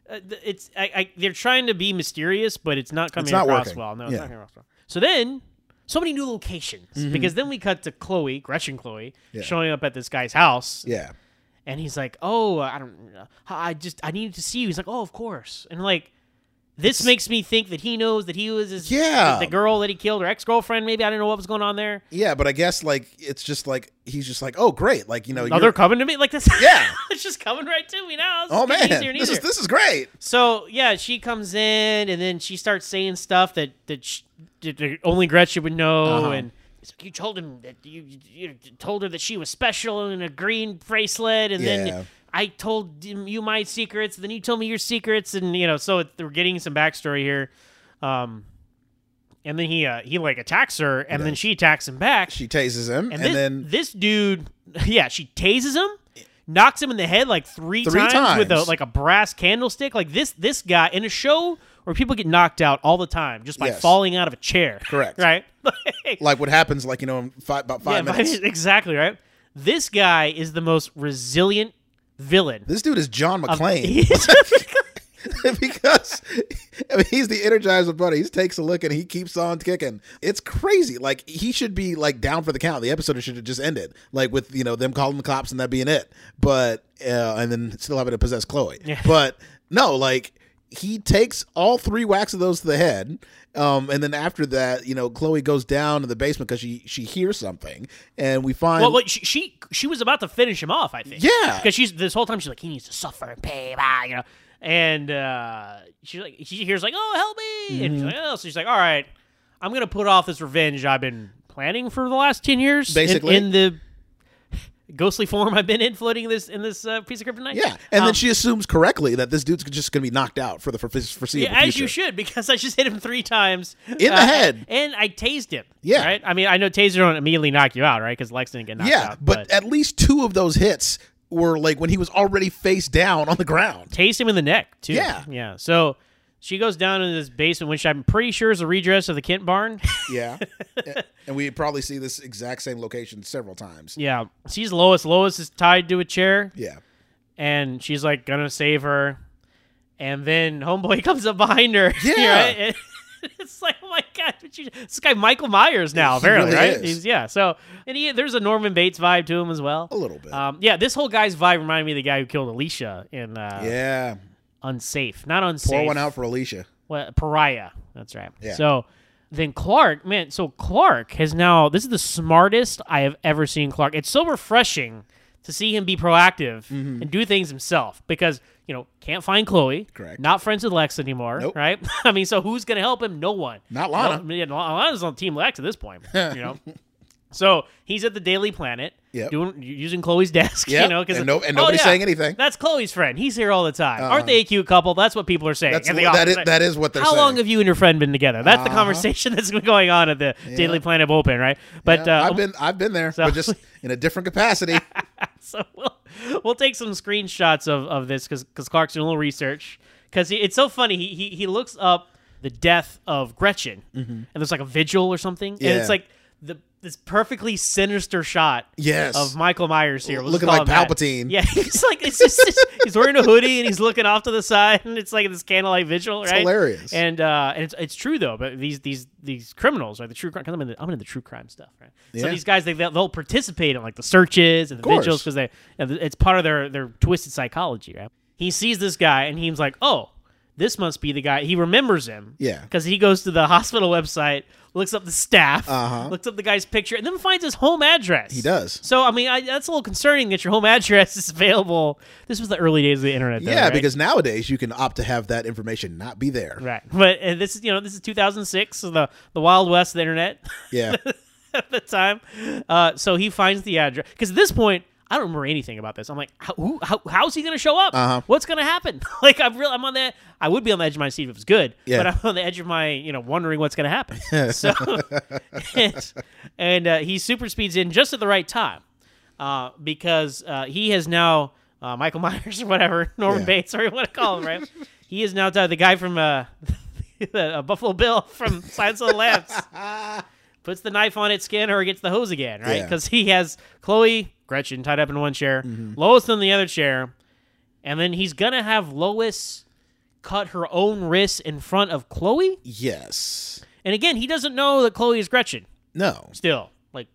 uh, th- it's I, I they're trying to be mysterious, but it's not coming It's not across working. well. No, it's Yeah. not coming across well. So then, so many new locations because then we cut to Chloe, Gretchen Chloe, Yeah. showing up at this guy's house. Yeah. And he's like, "Oh, I don't, I just, I needed to see you." He's like, "Oh, of course." And like, this makes me think that he knows that he was his, Yeah. the, the girl that he killed, or ex girlfriend. Maybe I don't know what was going on there. Yeah, but I guess like it's just like he's just like, oh great, like you know, Oh, you're- they're coming to me like this. Yeah. It's just coming right to me now. It's oh getting man, easier and this is easier. this is great. So yeah, she comes in and then she starts saying stuff that that, she, that only Gretchen would know, Uh-huh. and it's like, you told him that you, you told her that she was special in a green bracelet, and Yeah. then I told you my secrets, then you told me your secrets, and you know, so it, we're getting some backstory here. Um, and then he uh, he like attacks her, and then she attacks him back. She tases him, and, and this, then this dude, yeah, she tases him, knocks him in the head like three, Three times, with a times. like a brass candlestick. Like this this guy in a show where people get knocked out all the time just by Yes. falling out of a chair. Correct. Right. like what happens, like you know, in five, about five yeah, minutes. exactly right. This guy is the most resilient villain. This dude is John of- McClane. He's- because I mean, he's the Energizer Bunny. He takes a look and he keeps on kicking. It's crazy. Like he should be like down for the count. The episode should have just ended, like with you know them calling the cops and that being it. But uh, and then still having to possess Chloe. Yeah. But no, like he takes all three whacks of those to the head. Um, and then after that, you know, Chloe goes down to the basement because she she hears something, and we find well, well she, she she was about to finish him off, I think. Yeah. because she's this whole time she's like, he needs to suffer and pay, blah, you know. And uh, she's like, she hears like, oh, help me, and she's like, oh, so she's like, all right, I'm gonna put off this revenge I've been planning for the last ten years, in- Basically. in, the ghostly form I've been in, floating this in this uh, piece of kryptonite. yeah, and Um, then she assumes correctly that this dude's just going to be knocked out for the for- foreseeable Yeah, as future. you should, because I just hit him three times In the uh, head. and I tased him. Yeah. right. I mean, I know taser don't immediately knock you out, right? Because Lex didn't get knocked Yeah, out. but, at least two of those hits were like when he was already face down on the ground. tased him in the neck too. Yeah. yeah. So she goes down into this basement, which I'm pretty sure is a redress of the Kent barn. Yeah, and we probably see this exact same location several times. yeah, sees Lois. Lois is tied to a chair, Yeah, and she's like gonna save her, and then homeboy comes up behind her. Yeah. right? And it's like, oh my god, but you, this guy Michael Myers now, He apparently, really right? is. He's, yeah. So, and he, there's a Norman Bates vibe to him as well, a little bit. Um, yeah, this whole guy's vibe reminded me of the guy who killed Alicia in uh, yeah, Unsafe, not Unsafe. pour one out for Alicia. Well, Pariah. That's right. Yeah. So then Clark, man, so Clark has now, this is the smartest I have ever seen Clark. It's so refreshing to see him be proactive Mm-hmm. and do things himself because, you know, can't find Chloe. Correct. Not friends with Lex anymore. Nope. Right? I mean, so who's going to help him? No one. Not Lana. No, yeah, Lana's on Team Lex at this point, you know? So he's at the Daily Planet, Yep. doing using Chloe's desk, Yep, you know, because and no- and nobody's saying anything. That's Chloe's friend. He's here all the time. Aren't they a cute couple? That's what people are saying. That's in the that office. is, that is what they're How saying. long have you and your friend been together? That's the Uh-huh. conversation that's been going on at the Daily Planet Open, right? But Yeah, uh, I've been I've been there, so- but just in a different capacity. so we'll, we'll take some screenshots of, of this because Clark's doing a little research because it's so funny. He, he he looks up the death of Gretchen and there's like a vigil or something, and Yeah. it's like the this perfectly sinister shot Yes. of Michael Myers here, We'll just Looking call like him that. Palpatine. Yeah, he's like it's just, it's- he's wearing a hoodie and he's looking off to the side, and it's like this candlelight vigil, right? hilarious. And uh, and it's it's true though. But these these these criminals, right? The true crime. Cause I'm into I'm into the true crime stuff, right? So Yeah. these guys they they'll they'll participate in like the searches and the course. vigils because they it's part of their their twisted psychology, right? He sees this guy and he's like, oh, this must be the guy. He remembers him, Yeah. because he goes to the hospital website, looks up the staff, Uh-huh. looks up the guy's picture, and then finds his home address. He does. So I mean, I, that's a little concerning that your home address is available. This was the early days of the internet, though, Yeah, right? because nowadays you can opt to have that information not be there. right. But uh, this is you know this is two thousand six, so the the Wild West of the internet Yeah. at the time. Uh, so he finds the address because at this point. I don't remember anything about this. I'm like, how, who, how how's he going to show up? Uh-huh. What's going to happen? Like, I'm real. I'm on that. I would be on the edge of my seat if it was good, Yeah. but I'm on the edge of my, you know, wondering what's going to happen. So, and, and uh, he super speeds in just at the right time uh, because uh, he has now uh, Michael Myers or whatever, Norman Yeah. Bates, or what you want to call him, right? He is now the guy from uh, uh, Buffalo Bill from Silence of the Lambs. Puts the knife on its skin or gets the hose again, right? Yeah. Because he has Chloe, Gretchen tied up in one chair, Mm-hmm. Lois in the other chair, and then he's gonna have Lois cut her own wrists in front of Chloe. Yes. And again, he doesn't know that Chloe is Gretchen. No. Still, like,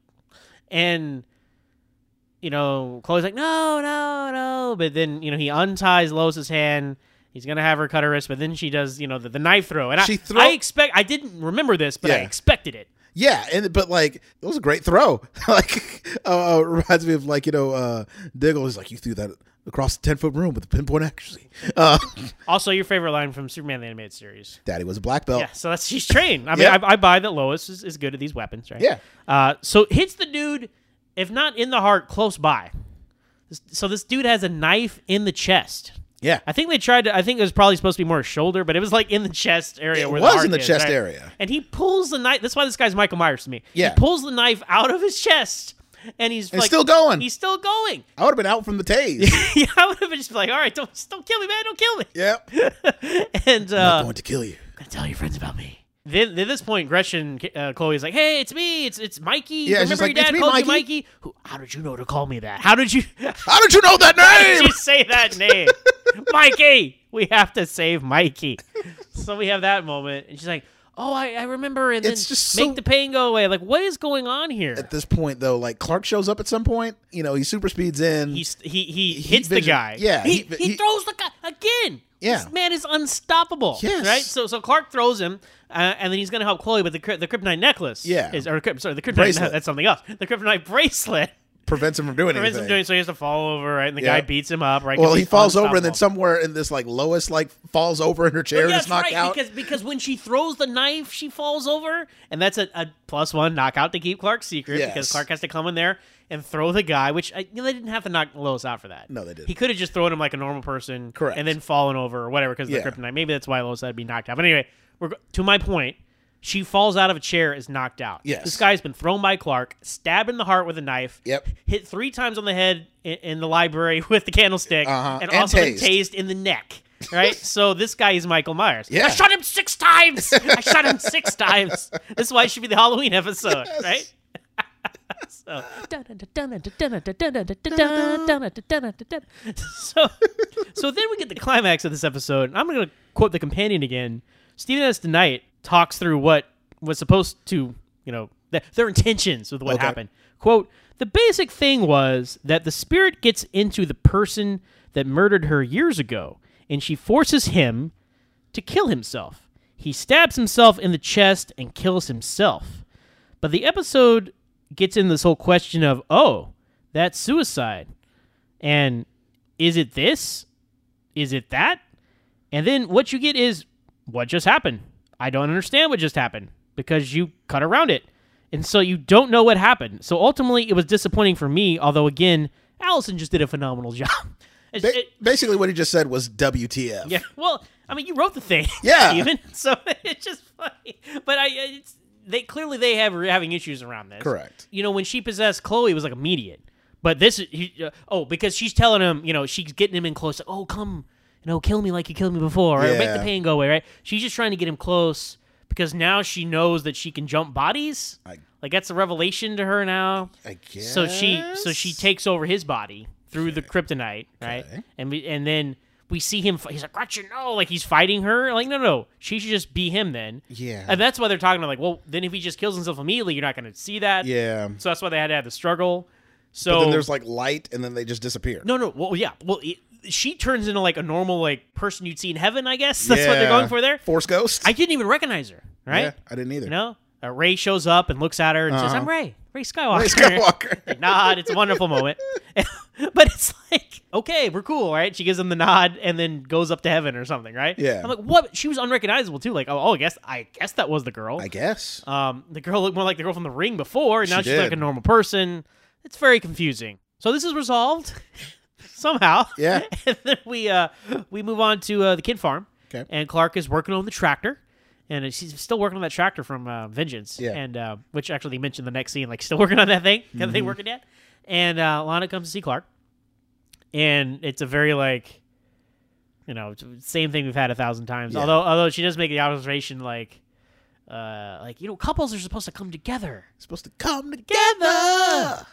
and you know, Chloe's like, no, no, no. But then, you know, he unties Lois's hand. He's gonna have her cut her wrist, but then she does, you know, the, the knife throw. And She I, throw- I expect, I didn't remember this, but I Yeah. expected it. Yeah, and but like it was a great throw. like uh, uh, reminds me of like you know uh, Diggle is like you threw that across the ten foot room with a pinpoint accuracy. Uh, Also, your favorite line from Superman the Animated Series. Daddy was a black belt. Yeah, so that's she's trained. I mean, Yeah. I, I buy that Lois is, is good at these weapons, right? Yeah. Uh, so hits the dude, if not in the heart, close by. This- So this dude has a knife in the chest. Yeah. I think they tried to. I think it was probably supposed to be more shoulder, but it was like in the chest area. It where was the heart in the is, chest right? area. And he pulls the knife. That's why this guy's Michael Myers to me. Yeah. He pulls the knife out of his chest, and he's And like, still going. He's still going. I would have been out from the tase. Yeah, I would have been just like, all right, don't don't kill me, man, don't kill me. Yep. And I'm uh, going to kill you. gonna tell your friends about me. Then at this point, Gretchen, uh, Chloe's like, "Hey, it's me. It's it's Mikey. Yeah, she's Remember like, your "It's dad me, called you Mikey." Mikey? Who, how did you know to call me that? How did you? How did you know that How did name? you say that name, Mikey? We have to save Mikey. So we have that moment, and she's like, "Oh, I, I remember." And then It's just make so- the pain go away. Like, what is going on here? At this point, though, like Clark shows up at some point. You know, he super speeds in. He's, he he He hits the vision- guy. yeah, he, he- he, he- throws the guy again. Yeah. This man is unstoppable. Yes. Right. So so Clark throws him, uh, and then he's gonna help Chloe. But the cryp- the kryptonite necklace. Yeah. Is or kryp- sorry the kryptonite Bracelet. that's something else. The kryptonite bracelet prevents him from doing prevents anything. him doing. So he has to fall over. Right. And the Yeah. guy beats him up. Right. 'cause well, he he's falls over, and then unstoppable. somewhere in this, like Lois, like falls over in her chair Oh, and yeah, is that's knocked right, out. because because when she throws the knife, she falls over, and that's a, a plus one knockout to keep Clark's secret Yes. because Clark has to come in there and throw the guy. Which I, you know, they didn't have to knock Lois out for that. No, they didn't. He could have just thrown him like a normal person, Correct. and then fallen over or whatever because of Yeah. the kryptonite. Maybe that's why Lois had to be knocked out. But anyway, we're go- to my point. She falls out of a chair, is knocked out. Yes. This guy's been thrown by Clark, stabbed in the heart with a knife. Yep. Hit three times on the head in, in the library with the candlestick, Uh-huh. and, And also been tased. tased in the neck. Right. So this guy is Michael Myers. Yeah. I shot him six times. I shot him six times. This is why it should be the Halloween episode, right? so, so, so then we get the climax of this episode. And I'm going to quote the companion again. Stephen S. DeKnight talks through what was supposed to, you know, th- their intentions with what Okay. happened. Quote, the basic thing was that the spirit gets into the person that murdered her years ago, and she forces him to kill himself. He stabs himself in the chest and kills himself. But the episode gets in this whole question of, oh, that's suicide. And is it this? Is it that? And then what you get is, what just happened? I don't understand what just happened because you cut around it. And so you don't know what happened. So ultimately, it was disappointing for me, although, again, Allison just did a phenomenal job. It's- Ba- it- basically, what he just said was W T F. yeah, well, I mean, you wrote the thing, Yeah. Steven, so it's just funny. But I, it's, they clearly they have were having issues around this. Correct. You know, when she possessed Chloe, it was like immediate. But this, he, uh, oh, because she's telling him, you know, she's getting him in close. Like, oh, come, you know, kill me like you killed me before, right? Make the Yeah. pain go away, right? She's just trying to get him close because now she knows that she can jump bodies. I- Like that's a revelation to her now. I guess. So she so she takes over his body through the kryptonite, right? Okay. And we and then we see him. He's like, Gretchen, no! Like he's fighting her. Like no, no, she should just be him then. Yeah. And that's why they're talking about like, well, then if he just kills himself immediately, you're not going to see that. Yeah. So that's why they had to have the struggle. So But then there's like light, and then they just disappear. no, no. Well, yeah. Well, it, she turns into like a normal like person you'd see in heaven. I guess that's what they're Yeah. going for there. Force Ghost. I didn't even recognize her. Right? Yeah, I didn't either. You know, uh, Ray shows up and looks at her and says, Uh-huh. "I'm Ray, Ray Skywalker." Ray Skywalker. Like, nod. It's a wonderful moment, but it's like, okay, we're cool, right? She gives him the nod and then goes up to heaven or something, right? Yeah. I'm like, what? She was unrecognizable too. Like, oh, oh I guess, I guess that was the girl. I guess. Um, the girl looked more like the girl from The Ring before, and now She she's like did. a normal person. It's very confusing. So this is resolved somehow. Yeah. And then we uh we move on to uh, the kid farm. Okay. And Clark is working on the tractor. And she's still working on that tractor from uh, Vengeance. Yeah. And uh, which actually they mentioned the next scene, like still working on that thing. Got the thing working yet? And uh, Lana comes to see Clark. And it's a very like, you know, same thing we've had a thousand times. Yeah. Although although she does make the observation like, uh, like you know, couples are supposed to come together supposed to come together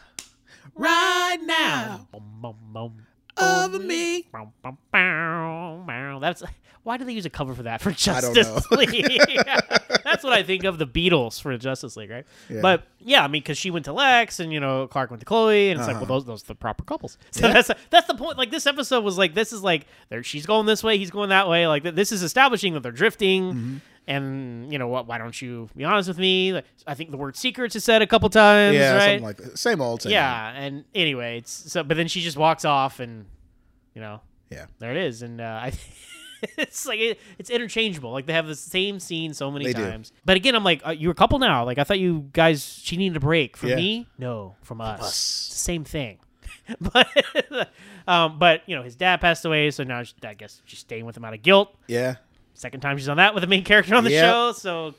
right now. Boom, boom, boom. over me. Boom, boom, bow, bow. That's why do they use a cover for that for I don't Justice know. League? That's what I think of the Beatles for Justice League, right? Yeah. But yeah, I mean, because she went to Lex, and you know Clark went to Chloe, and it's like, well, those those are the proper couples. So Yeah. that's that's the point. Like this episode was like, this is like, there she's going this way, he's going that way. Like th- this is establishing that they're drifting. Mm-hmm. And you know what? Why don't you be honest with me? Like, I think the word secrets is said a couple times, Yeah, right? something like that. Same old, same yeah, and anyway, it's so. But then she just walks off, and you know, old. Yeah. there it is. And uh, I, it's like it, it's interchangeable. Like they have the same scene so many They do. times. But again, I'm like, uh, you're a couple now. Like I thought you guys, she needed a break. From Yeah. me, no, from us. us. It's the same thing. but, um, but you know, his dad passed away, so now she, I guess she's staying with him out of guilt. Yeah. Second time she's on that with the main character on the Yep. show, so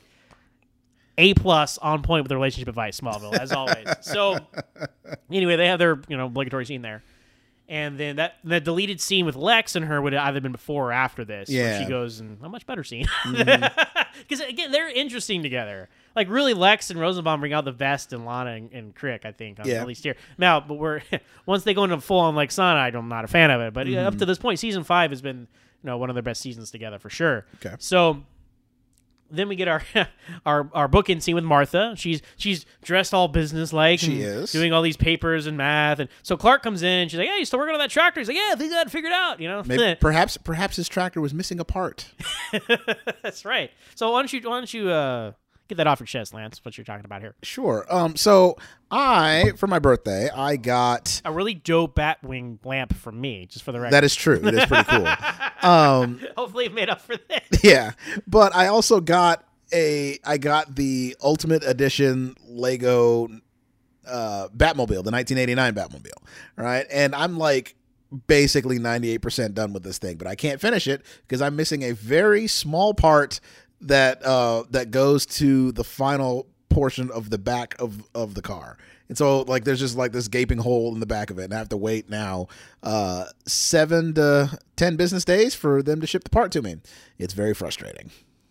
A plus on point with the relationship advice, Smallville, as always. So anyway, they have their you know obligatory scene there, and then that the deleted scene with Lex and her would have either been before or after this. where Yeah. she goes and a much better scene because Mm-hmm. again they're interesting together. Like really, Lex and Rosenbaum bring out the best in Lana and, and Crick, I think, on, Yeah. at least here. Now, but we're once they go into full on like Cyanide, I'm not a fan of it. But Mm-hmm. up to this point, season five has been you know one of their best seasons together for sure. Okay. So then we get our our our bookend scene with Martha. She's she's dressed all business like. She is. doing all these papers and math. And so Clark comes in. She's like, "Hey, you still working on that tractor?" He's like, "Yeah, I think I got it figured out." You know, Maybe, perhaps perhaps his tractor was missing a part. that's right. So why don't you why don't you uh, get that off your chest, Lance? What you're talking about here? Sure. Um. So I, for my birthday, I got. A really dope Batwing lamp from me, just for the record. That is true. It is pretty cool. Um. Hopefully, it made up for this. Yeah, but I also got a. I got the Ultimate Edition Lego uh, Batmobile, the nineteen eighty-nine Batmobile. Right, and I'm like basically ninety-eight percent done with this thing, but I can't finish it because I'm missing a very small part that uh, that goes to the final portion of the back of, of the car. And so like there's just like this gaping hole in the back of it, and I have to wait now uh, seven to ten business days for them to ship the part to me. It's very frustrating.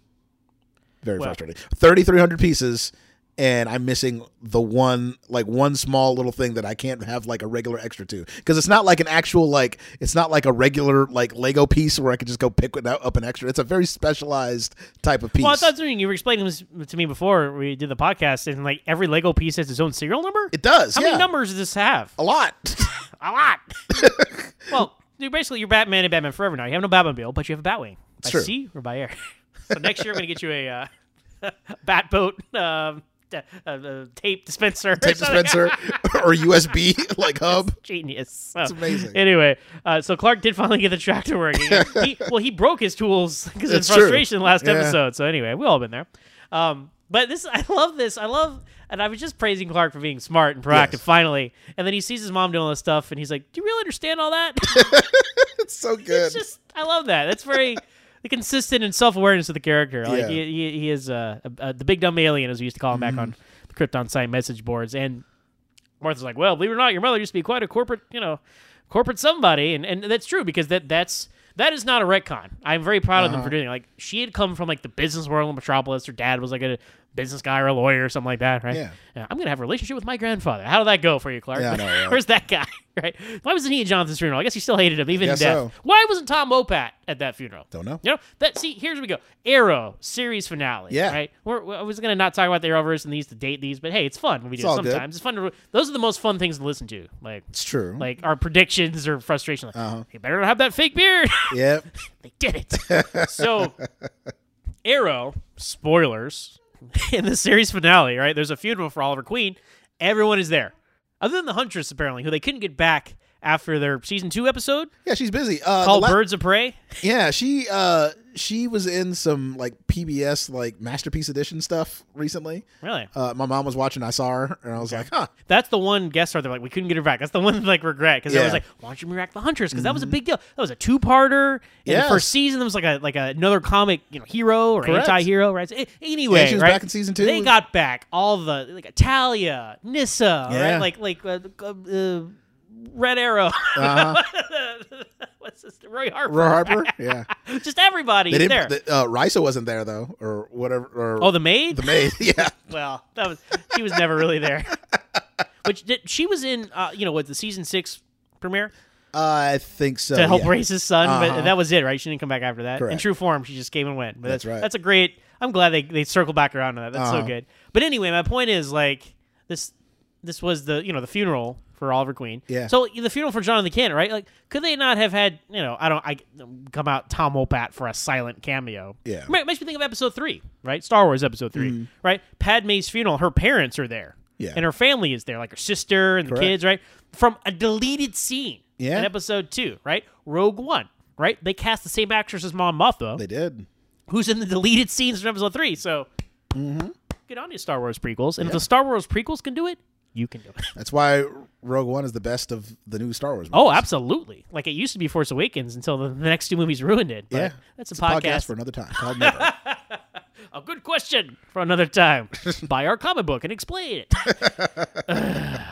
Very Well- frustrating. thirty-three hundred pieces, and I'm missing the one, like one small little thing that I can't have like a regular extra to, because it's not like an actual like it's not like a regular like Lego piece where I could just go pick it up an extra. It's a very specialized type of piece. Well, I thought something you were explaining this to me before we did the podcast, and like every Lego piece has its own serial number. It does. How yeah. many numbers does this have? A lot. A lot. Well, you're basically you're Batman and Batman Forever now. You have no Batmobile, but you have a Batwing. By true. sea or by air. So next year I'm going to get you a uh, Batboat um, uh, uh, tape dispenser. or Tape something. dispenser or U S B like hub. Genius. It's So, amazing. Anyway, uh, so Clark did finally get the tractor working. he, well, he broke his tools because of It's true. frustration last Yeah. episode. So anyway, we all been there. Um, but this, I love this. I love, and I was just praising Clark for being smart and proactive. Yes. Finally, and then he sees his mom doing all this stuff, and he's like, "Do you really understand all that?" It's so good. It's just, I love that. That's very the consistent and self awareness of the character. Like Yeah. he, he, he is uh, uh, the big dumb alien, as we used to call him back on the Krypton site message boards. And Martha's like, "Well, believe it or not, your mother used to be quite a corporate, you know, corporate somebody," and and that's true because that that's that is not a retcon. I'm very proud of them for doing it. Like she had come from like the business world in Metropolis. Her dad was like a business guy or a lawyer or something like that, right? Yeah. I'm gonna have a relationship with my grandfather. How did that go for you, Clark? Yeah, I know, right? Where's that guy? Right? Why wasn't he at Jonathan's funeral? I guess he still hated him even in Guess death. so. Why wasn't Tom Mopat at that funeral? Don't know. You know that. See, here's we go. Arrow series finale. Yeah. Right. We're, we're- I was gonna not talk about the Arrowverse and these to date these, but hey, it's fun when we do it all good. sometimes. It's fun to. Those are the most fun things to listen to. Like, It's true. like our predictions or frustration. Like, Uh-huh. you better not have that fake beard. Yep. They did it. So, Arrow, spoilers, in the series finale, right? There's a funeral for Oliver Queen. Everyone is there. Other than the Huntress, apparently, who they couldn't get back after their season two episode Yeah, she's busy. Uh, called the la- Birds of Prey. Yeah, she uh she was in some like P B S like Masterpiece Edition stuff recently. Really? Uh, my mom was watching. I saw her, and I was like, "Huh." That's the one guest star. They're like, we couldn't get her back. That's the one like regret because I was Yeah. like, why don't you bring back the Huntress? Because that was a big deal. That was a two-parter. In Yes. the first season, there was like a like another comic, you know, hero or Correct. anti-hero, right? So, a- anyway, Yeah, she was right? back in season two. They got back all the like Talia, Nissa, Yeah. right? Like like uh, uh, Red Arrow. Uh-huh. What's this? Roy Harper. Roy Harper. Yeah, Just everybody they is there. didn't. The, uh, Risa wasn't there though, or whatever. Or oh, the maid. the maid. Yeah, Well, that was she was never really there. Which did, she was in, uh, you know, what the season six premiere? Uh, I think so. to help yeah. raise his son, Uh-huh. but that was it, right? She didn't come back after that. In Correct. true form, she just came and went. But That's that's right. That's a great. I'm glad they they circled back around to that. That's Uh-huh. so good. But anyway, my point is like this. This was the you know the funeral for Oliver Queen. Yeah. So the funeral for Jonathan Kent, right? Like, could they not have had you know I don't I come out Tom Wopat for a silent cameo? Yeah. Ma- makes me think of Episode Three, right? Star Wars Episode Three, Mm-hmm. right? Padme's funeral. Her parents are there. Yeah. And her family is there, like her sister and Correct. the kids, right? From a deleted scene. Yeah. In Episode Two, right? Rogue One, right? They cast the same actress as Mon Mothma, They did. who's in the deleted scenes from Episode Three. So, get on to Star Wars prequels, and if Mm-hmm. Yeah. the Star Wars prequels can do it, you can do it. That's why Rogue One is the best of the new Star Wars movies. Oh, absolutely! Like it used to be Force Awakens until the, the next two movies ruined it. But Yeah. that's a It's podcast. for another time called Never. A good question for another time. Buy our comic book and explain it.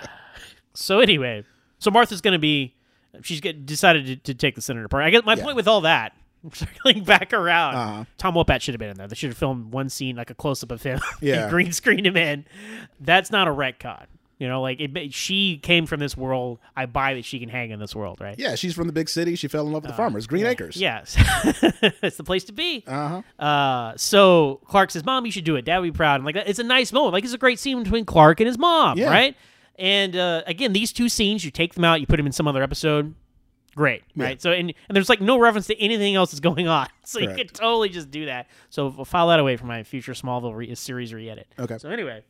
So anyway, so Martha's going to be. She's get, decided to, to take the senator part. I guess my Yeah. point with all that, circling back around, Uh-huh. Tom Wopat should have been in there. They should have filmed one scene, like a close up of him, Yeah. and green screened him in. That's not a retcon. You know, like it, she came from this world. I buy that she can hang in this world, right? Yeah, she's from the big city. She fell in love with the farmers. Green Acres. Yes, it's the place to be. Uh-huh. Uh, so Clark says, "Mom, you should do it. Dad would be proud." And like that, it's a nice moment. Like it's a great scene between Clark and his mom, Yeah. right? And uh, again, these two scenes, you take them out, you put them in some other episode. Great, right? Yeah. So and, and there's like no reference to anything else that's going on, so Correct. you could totally just do that. So we'll file that away for my future Smallville re- series re-edit. Okay. So anyway,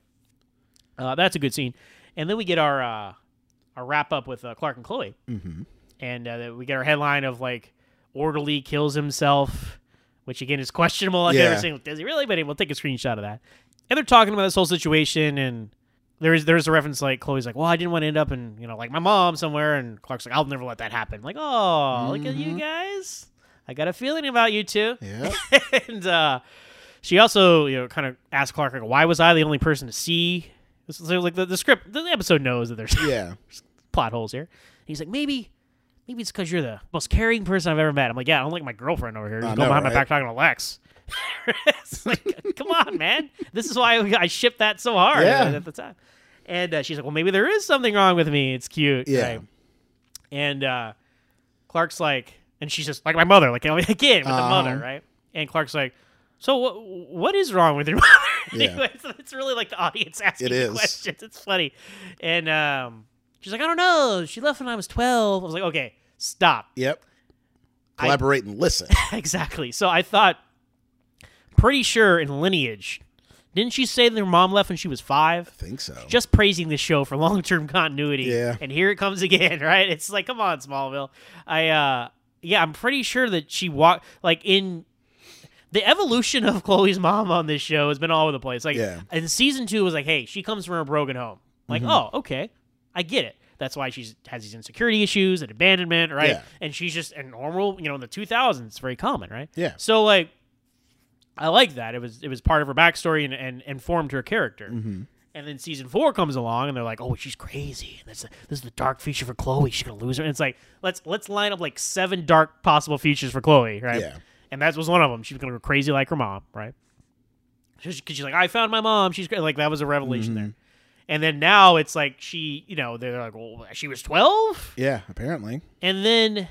uh, that's a good scene. And then we get our uh, our wrap up with uh, Clark and Chloe, mm-hmm. and uh, we get our headline of like orderly kills himself, which again is questionable. I've Yeah. never seen. Does he really? But we'll take a screenshot of that. And they're talking about this whole situation, and there's there's a reference like Chloe's like, well, I didn't want to end up in you know like my mom somewhere, and Clark's like, I'll never let that happen. Like, oh, look at you guys. I got a feeling about you two. Yeah. and uh, she also you know kind of asked Clark like, why was I the only person to see? This is like the, the script, the episode knows that there's Yeah. plot holes here. And he's like, maybe, maybe it's because you're the most caring person I've ever met. I'm like, yeah, I don't like my girlfriend over here. He's I going know, behind my right? back talking to Lex. It's like, come on, man. This is why I shipped that so hard Yeah. at the time. And uh, she's like, well, maybe there is something wrong with me. It's cute. Yeah. Right? And uh, Clark's like, and she's just like my mother, like again with the Uh-huh. mother, right? And Clark's like, so what? What is wrong with your mother? Yeah. Anyway, so it's really like the audience asking It the is. questions. It's funny, and um, she's like, I don't know. She left when I was twelve. I was like, okay, stop. Yep. Collaborate and listen. Exactly. So I thought, pretty sure in Lineage, didn't she say that her mom left when she was five? I think so. Just praising this show for long-term continuity. Yeah. And here it comes again, right? It's like, come on, Smallville. I, uh, yeah, I'm pretty sure that she walked, like, in the evolution of Chloe's mom on this show has been all over the place. Like, Yeah. in season two, it was like, hey, she comes from a broken home. Like, Mm-hmm. oh, okay. I get it. That's why she has these insecurity issues and abandonment, right? Yeah. And she's just a normal, you know, in the two thousands, it's very common, right? Yeah. So, like, I like that. It was it was part of her backstory and, and, and formed her character. Mm-hmm. And then season four comes along, and they're like, "Oh, she's crazy. And that's a, this is the dark future for Chloe. She's gonna lose her." And it's like, let's let's line up like seven dark possible futures for Chloe, right? Yeah. And that was one of them. She was gonna go crazy like her mom, right? Because she's like, "I found my mom. She's great." Like that was a revelation Mm-hmm. there. And then now it's like she, you know, they're like, "Well, she was twelve," Yeah, apparently. and then,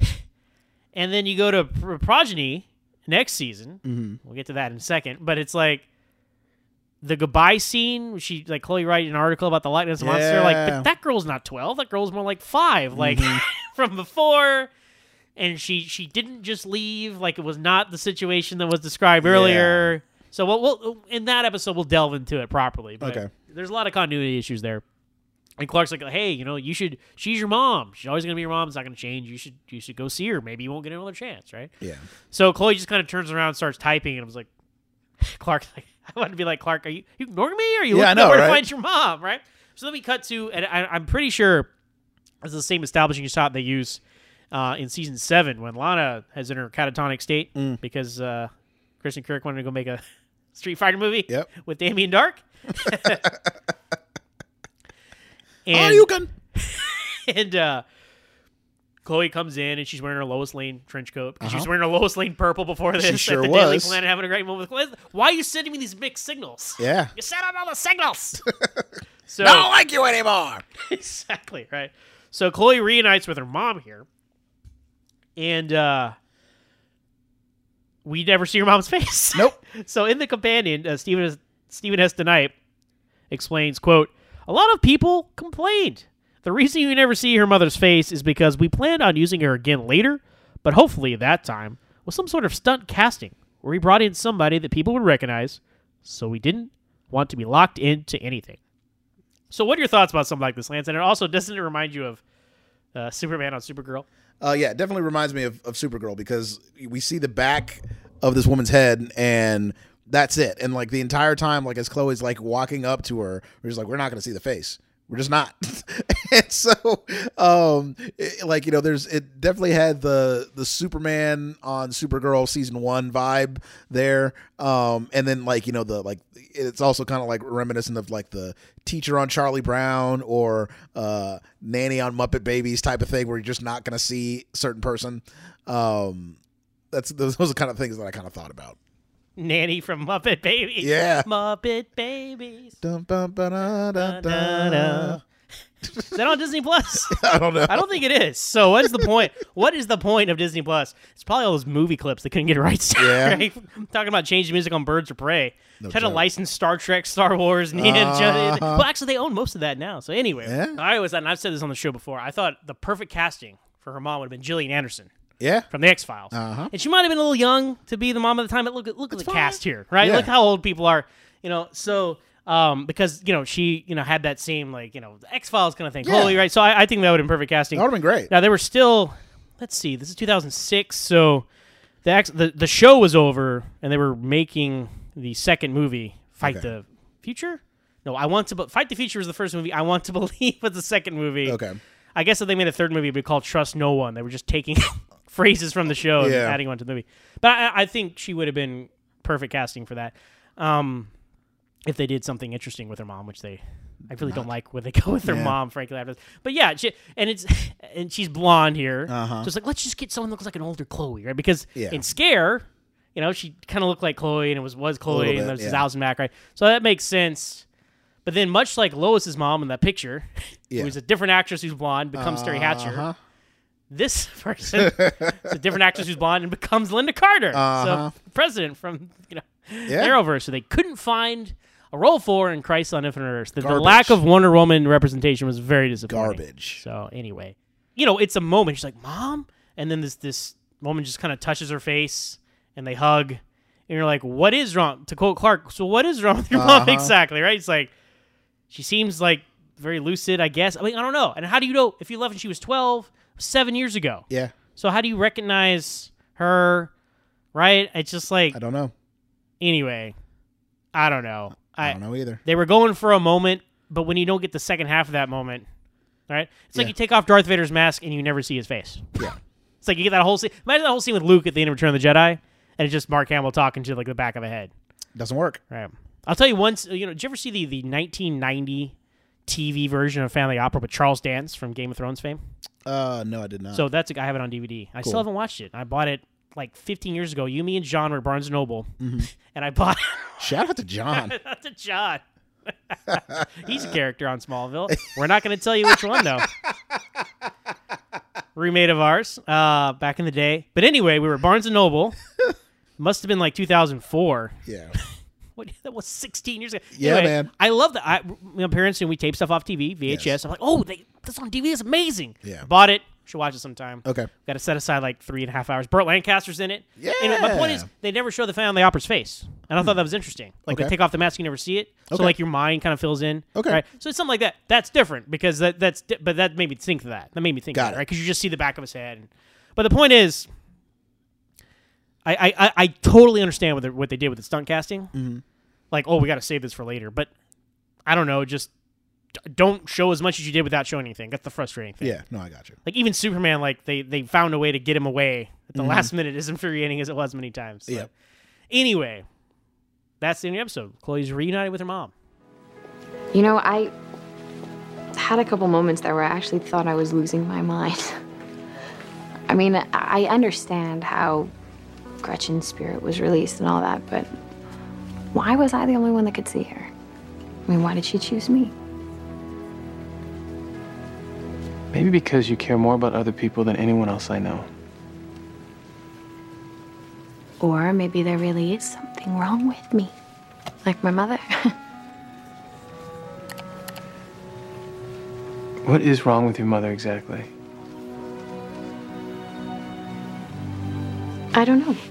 and then you go to Pro- Progeny next season. Mm-hmm. We'll get to that in a second, but it's like the goodbye scene. She like Chloe writing an article about the Loch Ness monster. Like, Yeah. but that girl's not twelve. That girl's more like five, like Mm-hmm. from before. And she she didn't just leave. Like it was not the situation that was described earlier. So we'll, we'll in that episode we'll delve into it properly. But Okay. there's a lot of continuity issues there. And Clark's like, hey, you know, you should. She's your mom. She's always gonna be your mom. It's not gonna change. You should. You should go see her. Maybe you won't get another chance, right? Yeah. So Chloe just kind of turns around, and starts typing, and I was like, Clark. Like, I want to be like, Clark, are you, you ignoring me? Or are you Yeah, I looking know, where right? to find your mom, right? So then we cut to, and I, I'm pretty sure it's the same establishing shot they use uh, in season seven when Lana has in her catatonic state Mm. because uh, Kristen Kirk wanted to go make a Street Fighter movie Yep. with Damien Dark. and, Oh, you can. and uh, Chloe comes in and she's wearing her Lois Lane trench coat. She was Uh-huh. wearing her Lois Lane purple before this. She sure at the Daily was. Planet having a great moment with Chloe. Why are you sending me these mixed signals? Yeah. You sent out all the signals. So I don't like you anymore. exactly right. So Chloe reunites with her mom here, and uh, we never see her mom's face. Nope. So in the companion, uh, Stephen Stephen S. DeKnight explains, "quote A lot of people complained. The reason you never see her mother's face is because we planned on using her again later, but hopefully that time was some sort of stunt casting where we brought in somebody that people would recognize, so we didn't want to be locked into anything." So what are your thoughts about something like this, Lance? And it also, doesn't it remind you of uh, Superman on Supergirl? Uh, yeah, it definitely reminds me of, of Supergirl because we see the back of this woman's head and that's it. And like the entire time, like as Chloe's like walking up to her, we're just like, we're not going to see the face. We're just not. And so, um, it, like, you know, there's, it definitely had the, the Superman on Supergirl season one vibe there. Um, and then like, you know, the, like, it's also kind of like reminiscent of like the teacher on Charlie Brown or, uh, nanny on Muppet Babies type of thing where you're just not going to see a certain person. Um, that's, those, those are the kind of things that I kind of thought about. Nanny from Muppet Babies. Yeah. Muppet Babies. Dun, ba, ba, da, da, da. Da-da-da. Is that on Disney Plus? I don't know. I don't think it is. So what is the point? What is the point of Disney Plus? It's probably all those movie clips they couldn't get rights to. Yeah. Right? Talking about changing music on Birds of Prey. No Trying to joke. license Star Trek, Star Wars, and Uh-huh. well, actually, they own most of that now. So anyway, Yeah. I always thought, and I've said this on the show before, I thought the perfect casting for her mom would have been Gillian Anderson Yeah. from the X-Files. Uh-huh. And she might have been a little young to be the mom at the time, but look at look at the fine. cast here, right? Yeah. Look how old people are, you know. So um, because you know she you know had that same like you know the X-Files kind of thing, Yeah. Chloe, right? So I, I think that would have been perfect casting. That would have been great. Now they were still, let's see, this is two thousand six, so the X, the the show was over, and they were making the second movie, Fight Okay. the Future. No, I want to Be- Fight the Future was the first movie. I Want to Believe was the second movie. Okay. I guess if they made a third movie, it'd be called Trust No One. They were just taking phrases from the show and Yeah. adding on to the movie. But I, I think she would have been perfect casting for that. Um, if they did something interesting with her mom, which they, I really don't like where they go with her Yeah. mom, frankly. After this. But yeah, she, and it's and she's blonde here, Uh-huh. so it's like let's just get someone that looks like an older Chloe, right? Because Yeah. in Scare, you know, she kind of looked like Chloe, and it was was Chloe, little and bit, there's this yeah. Alison Mack, right? So that makes sense. But then, much like Lois's mom in that picture, Yeah. who's a different actress who's blonde, becomes Terry Hatcher. Uh-huh. This person is a different actress who's blonde and becomes Linda Carter, Uh-huh. so president from you know Yeah. Arrowverse. So they couldn't find a role for in Christ on Infinite Earths. The, the Garbage. lack of Wonder Woman representation was very disappointing. Garbage. So anyway, you know, it's a moment. She's like, "Mom," and then this this woman just kind of touches her face, and they hug, and you're like, "What is wrong?" To quote Clark, "So what is wrong with your mom Uh-huh. exactly?" Right? It's like she seems like very lucid, I guess. I mean, I don't know. And how do you know if you left when she was twelve, seven years ago? Yeah. So how do you recognize her? Right? It's just like I don't know. anyway. I don't know. I don't know either. They were going for a moment, but when you don't get the second half of that moment, right? It's like Yeah. you take off Darth Vader's mask and you never see his face. Yeah. It's like you get that whole scene. Imagine that whole scene with Luke at the end of Return of the Jedi, and it's just Mark Hamill talking to like the back of a head. Doesn't work. Right. I'll tell you once. You know, did you ever see the the nineteen ninety T V version of Family Opera with Charles Dance from Game of Thrones fame? Uh, no, I did not. So that's a, I have it on D V D. I Cool. still haven't watched it. I bought it like fifteen years ago. You, me, and John were at Barnes and Noble, Mm-hmm. and I bought Shout out to John. That's a John. He's a character on Smallville. We're not going to tell you which one, though. Roommate of ours uh, back in the day. But anyway, we were at Barnes and Noble. Must have been like two thousand four. Yeah. What, that was sixteen years ago. Yeah, Anyway, man. I love that. I, my parents and we tape stuff off T V, V H S. Yes. I'm like, oh, they, this on D V D is amazing. Yeah. Bought it. Should watch it sometime. Okay. Got to set aside like three and a half hours. Burt Lancaster's in it. Yeah. Anyway, my point is, they never show the Family Opera's face, and I thought that was interesting. Like Okay. they take off the mask, you never see it, so Okay. like your mind kind of fills in. Okay. Right? So it's something like that. That's different because that that's di- but that made me think of that. That made me think Got of it. it, right? Because you just see the back of his head. And, but the point is, I I, I, I totally understand what they, what they did with the stunt casting. Mm-hmm. Like, oh, we got to save this for later, but I don't know, just d- don't show as much as you did without showing anything. That's the frustrating thing. Yeah. No, I got you. Like even Superman, like they they found a way to get him away at the last minute, as infuriating as it was many times. So. Yep. Anyway, that's the end of the episode. Chloe's reunited with her mom. You know, I had a couple moments there where I actually thought I was losing my mind. I mean, I- I understand how Gretchen's spirit was released and all that, but why was I the only one that could see her? I mean, why did she choose me? Maybe because you care more about other people than anyone else I know. Or maybe there really is something wrong with me. Like my mother. What is wrong with your mother exactly? I don't know.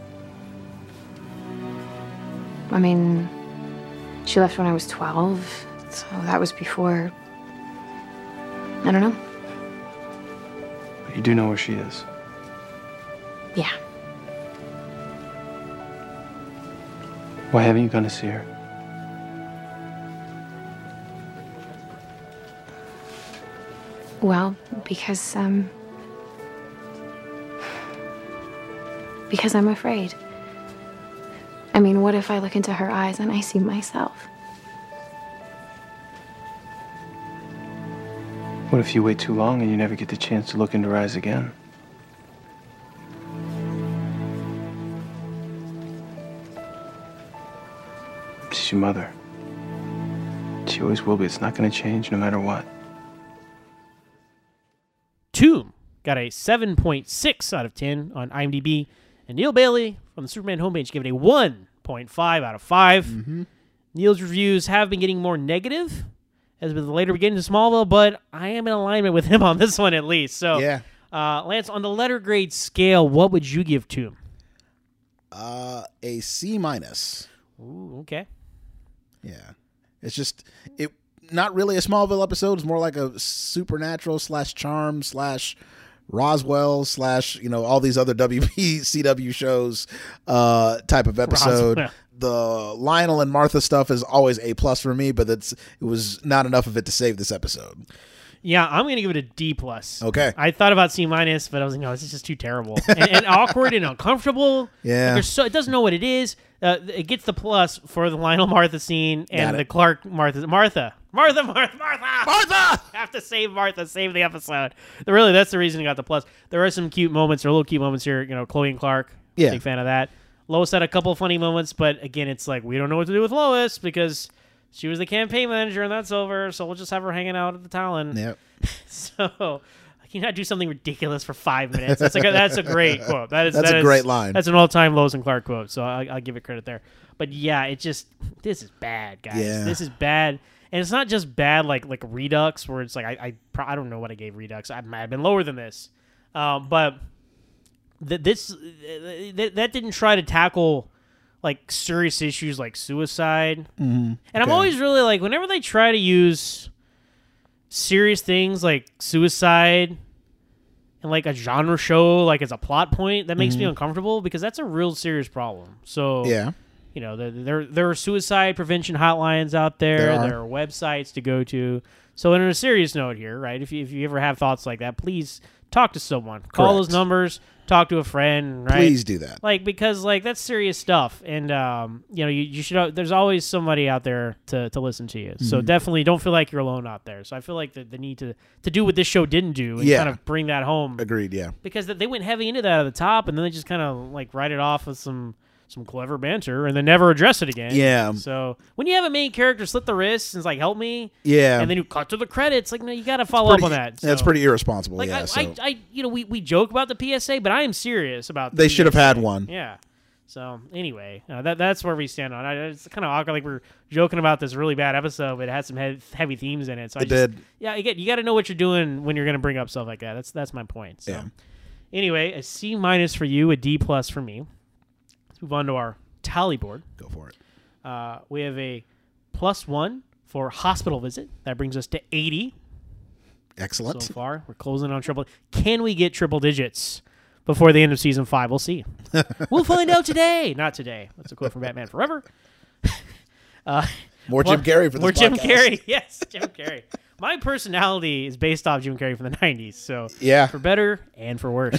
I mean, she left when I was twelve, so that was before. I don't know. But you do know where she is. Yeah. Why haven't you gone to see her? Well, because, um... because I'm afraid. I mean, what if I look into her eyes and I see myself? What if you wait too long and you never get the chance to look into her eyes again? She's your mother. She always will be. It's not going to change no matter what. Tomb got a seven point six out of ten on IMDb, and Neil Bailey from the Superman homepage gave it a one point five out of five. Mm-hmm. Neil's reviews have been getting more negative as with the later beginning of Smallville, but I am in alignment with him on this one at least. So, Yeah. uh, Lance, on the letter grade scale, what would you give Tomb? Uh, a C minus. Ooh, okay. Yeah, it's just it. Not really a Smallville episode. It's more like a Supernatural slash Charm slash Roswell slash you know all these other W B C W shows uh, type of episode. Roswell. The Lionel and Martha stuff is always a plus for me, but it's it was not enough of it to save this episode. Yeah, I'm gonna give it a D plus. Okay. I thought about C minus, but I was like, no, this is just too terrible and, and awkward and uncomfortable. Yeah. Like, there's so it doesn't know what it is. Uh, it gets the plus for the Lionel Martha scene and Got it. the Clark Martha Martha Martha Martha Martha Martha! have to save Martha, save the episode. Really, that's the reason he got the plus. There are some cute moments, or little cute moments here. You know, Chloe and Clark. Yeah. Big fan of that. Lois had a couple of funny moments, but again, it's like we don't know what to do with Lois because she was the campaign manager and that's over. So we'll just have her hanging out at the Talon. Yep. So can you not do something ridiculous for five minutes? That's a that's a great quote. That is That's that a is- great line. That's an all-time Lois and Clark quote. So I, I'll give it credit there. But yeah, it just this is bad, guys. Yeah. This is bad, and it's not just bad like like Redux, where it's like I I, pro- I don't know what I gave Redux. I might have been lower than this, um, but th- this th- that didn't try to tackle like serious issues like suicide. Mm-hmm. And I'm always really like, whenever they try to use serious things like suicide and like a genre show, like as a plot point, that makes me uncomfortable because that's a real serious problem. So, Yeah. you know, there there, there are suicide prevention hotlines out there. There There are. are. websites to go to. So, on a serious note here, right? If you if you ever have thoughts like that, please talk to someone. Call Correct. those numbers. Talk to a friend. Right? Please do that. Like, because like that's serious stuff, and um, you know, you, you should. There's always somebody out there to, to listen to you. So Mm-hmm. definitely don't feel like you're alone out there. So I feel like the, the need to to do what this show didn't do and Yeah. kind of bring that home, Agreed. Yeah. because they went heavy into that at the top, and then they just kind of like write it off with some some clever banter, and then never address it again. Yeah. So when you have a main character slit the wrists and it's like help me, Yeah. and then you cut to the credits, like no, you got to follow Pretty- up on that. That's So- pretty irresponsible. like yeah. I, so. I, I, you know, we, we joke about the P S A, but I am serious about. The They should have P S A. had one. Yeah. So anyway, uh, that that's where we stand on. I, it's kind of awkward, like we're joking about this really bad episode, but it had some he- heavy themes in it. So I It just, did. Yeah, you get you got to know what you're doing when you're going to bring up stuff like that. That's that's my point. So Yeah. anyway, a C minus for you, a D plus for me. Let's move on to our tally board. Go for it. Uh, we have a plus one for hospital visit. That brings us to eighty. Excellent. So far, we're closing on triple. Can we get triple digits before the end of season five? We'll see. We'll find out today. Not today. That's a quote from Batman Forever. uh, More Jim Carrey for this More Jim podcast. Carrey. Yes, Jim Carrey. My personality is based off Jim Carrey from the nineties. So Yeah. for better and for worse.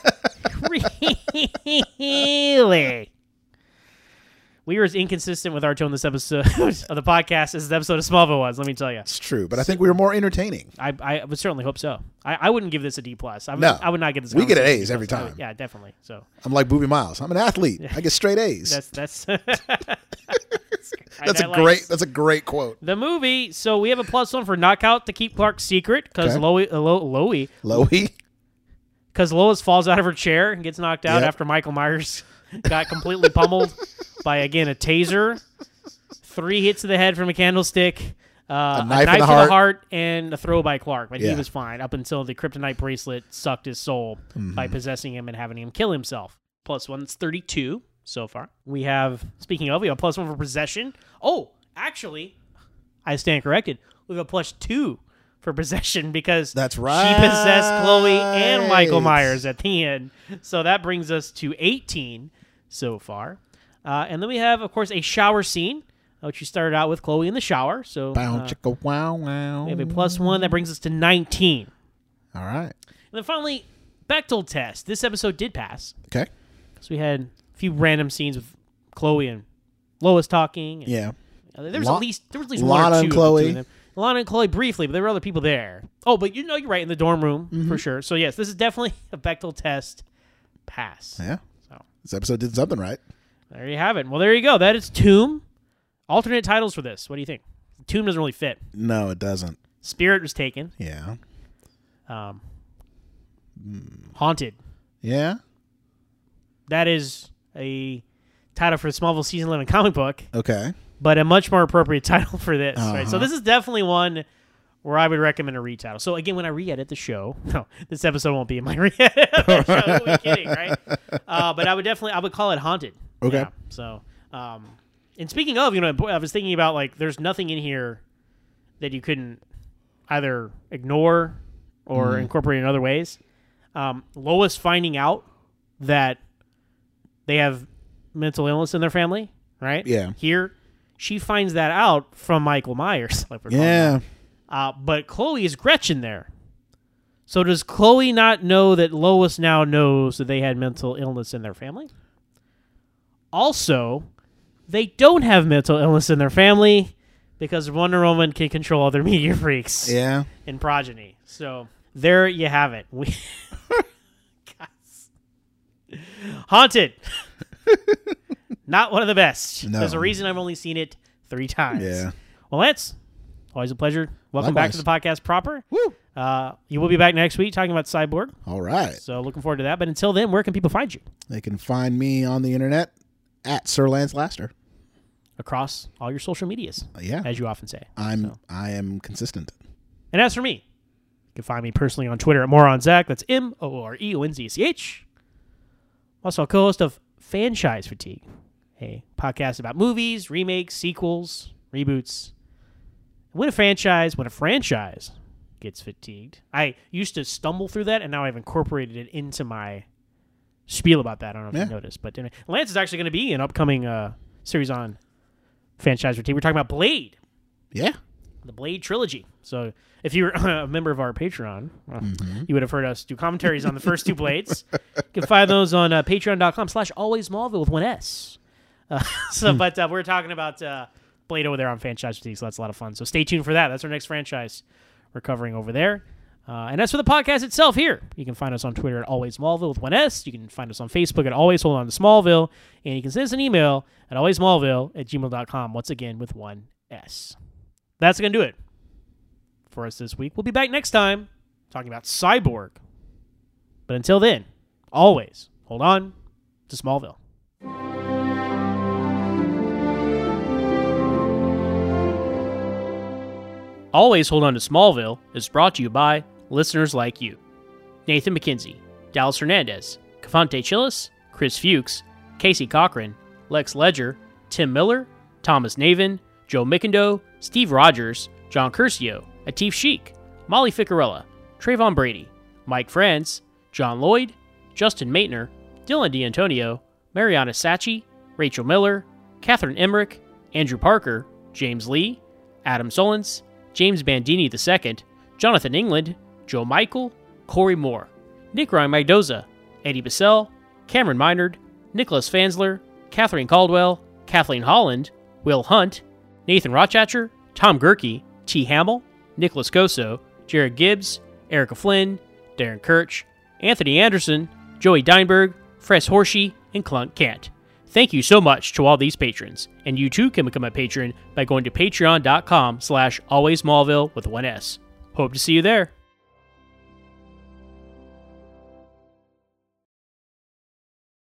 Really? We were as inconsistent with our tone this episode of the podcast as the episode of Smallville was, let me tell you. It's true, but I think we were more entertaining. I, I would certainly hope so. I, I wouldn't give this a D plus. I would, No. I would not give this. We get conversation A's a D every plus. I would- time. yeah, definitely. So I'm like Booby Miles. I'm an athlete. I get straight A's. that's that's That's a highlights great. That's a great quote. the movie. So we have a plus one for knockout to keep Clark's secret because Okay. Lois, uh, Lo, Lois, Loey. because Lois falls out of her chair and gets knocked out Yep. after Michael Myers got completely pummeled by again a taser, three hits to the head from a candlestick. Uh, A knife in the to heart. the heart and a throw by Clark, but he Yeah. was fine up until the kryptonite bracelet sucked his soul Mm-hmm. by possessing him and having him kill himself. Plus one, it's thirty-two so far. We have, speaking of, we have a plus one for possession. Oh, actually, I stand corrected. We have a plus two for possession because That's she right. possessed Chloe and Michael Myers at the end. So that brings us to eighteen so far. Uh, and then we have, of course, a shower scene, which you started out with Chloe in the shower. So Bow uh, chicka wow wow. we have a plus one. That brings us to nineteen. All right. And then finally, Bechtel test. This episode did pass. Okay. So we had a few random scenes with Chloe and Lois talking. And, Yeah. uh, there was Lo- at least there was at least one Lana or two and of the Chloe. two of them. Lana and Chloe briefly, but there were other people there. Oh, but you know you're right in the dorm room Mm-hmm. for sure. So yes, this is definitely a Bechtel test pass. Yeah. So This episode did something right. there you have it. Well, there you go. That is Tomb. Alternate titles for this. What do you think? Tomb doesn't really fit. No, it doesn't. Spirit was taken. Yeah. Um, Haunted. Yeah. That is a title for the Smallville season eleven comic book, Okay. but a much more appropriate title for this. Right. So Uh-huh. this is definitely one where I would recommend a retitle. So again, when I re-edit the show, no, this episode won't be in my re-edit of the show. Who are we kidding, right? Uh, but I would definitely, I would call it Haunted. Okay. Yeah. So, um, and speaking of, you know, I was thinking about like, there's nothing in here that you couldn't either ignore or Mm-hmm. incorporate in other ways. Um, Lois finding out that they have mental illness in their family, right? Yeah. Here, she finds that out from Michael Myers. Like we're calling Yeah. him. Uh, but Chloe is Gretchen there. So does Chloe not know that Lois now knows that they had mental illness in their family? Also, they don't have mental illness in their family because Wonder Woman can control other media freaks Yeah. and progeny. So there you have it. We Guys. Haunted. Not one of the best. No. There's a reason I've only seen it three times. Yeah. Well, Lance, always a pleasure. Welcome back to the Likewise. podcast proper. Woo. Uh, you will be back next week talking about Cyborg. All right. So looking forward to that. But until then, where can people find you? They can find me on the internet at Sir Lance Laster. Across all your social medias, Uh, yeah. as you often say. I'm So. I am consistent. And as for me, you can find me personally on Twitter at MoronZach. That's M O R E O N Z C H. Also a co-host of Franchise Fatigue, a podcast about movies, remakes, sequels, reboots. When a franchise, when a franchise gets fatigued, I used to stumble through that, and now I've incorporated it into my spiel about that. I don't know if Yeah. you noticed, but anyway, Lance is actually going to be an upcoming uh, series on Franchise Fatigue. We're talking about Blade. Yeah. The Blade trilogy. So if you're a member of our Patreon, well, you would have heard us do commentaries on the first two Blades. You can find those on uh, patreon.com slash always Smallville with one S. Uh, so, but uh, we're talking about uh, Blade over there on Franchise Fatigue, so that's a lot of fun. So stay tuned for that. That's our next franchise we're covering over there. Uh, and as for the podcast itself here, you can find us on Twitter at always Smallville with one S. You can find us on Facebook at always hold on to Smallville. And you can send us an email at alwaysmallville at gmail dot com, once again with one S. That's going to do it for us this week. We'll be back next time talking about Cyborg. But until then, always hold on to Smallville. Always Hold On to Smallville is brought to you by listeners like you. Nathan McKenzie, Dallas Hernandez, Cavante Chillis, Chris Fuchs, Casey Cochran, Lex Ledger, Tim Miller, Thomas Navin, Joe Mickendo, Steve Rogers, John Curcio, Atif Sheik, Molly Ficarella, Trayvon Brady, Mike Franz, John Lloyd, Justin Maitner, Dylan D'Antonio, Mariana Sacchi, Rachel Miller, Catherine Emmerich, Andrew Parker, James Lee, Adam Solons, James Bandini the Second, Jonathan England, Joe Michael, Corey Moore, Nick Ryan Magdoza, Eddie Bissell, Cameron Minard, Nicholas Fansler, Kathleen Caldwell, Kathleen Holland, Will Hunt, Nathan Rochacher, Tom Gerke, T. Hamill, Nicholas Goso, Jared Gibbs, Erica Flynn, Darren Kirch, Anthony Anderson, Joey Deinberg, Fres Horshey, and Clunk Kent. Thank you so much to all these patrons, and you too can become a patron by going to patreon.com slash always Smallville with one S. Hope to see you there.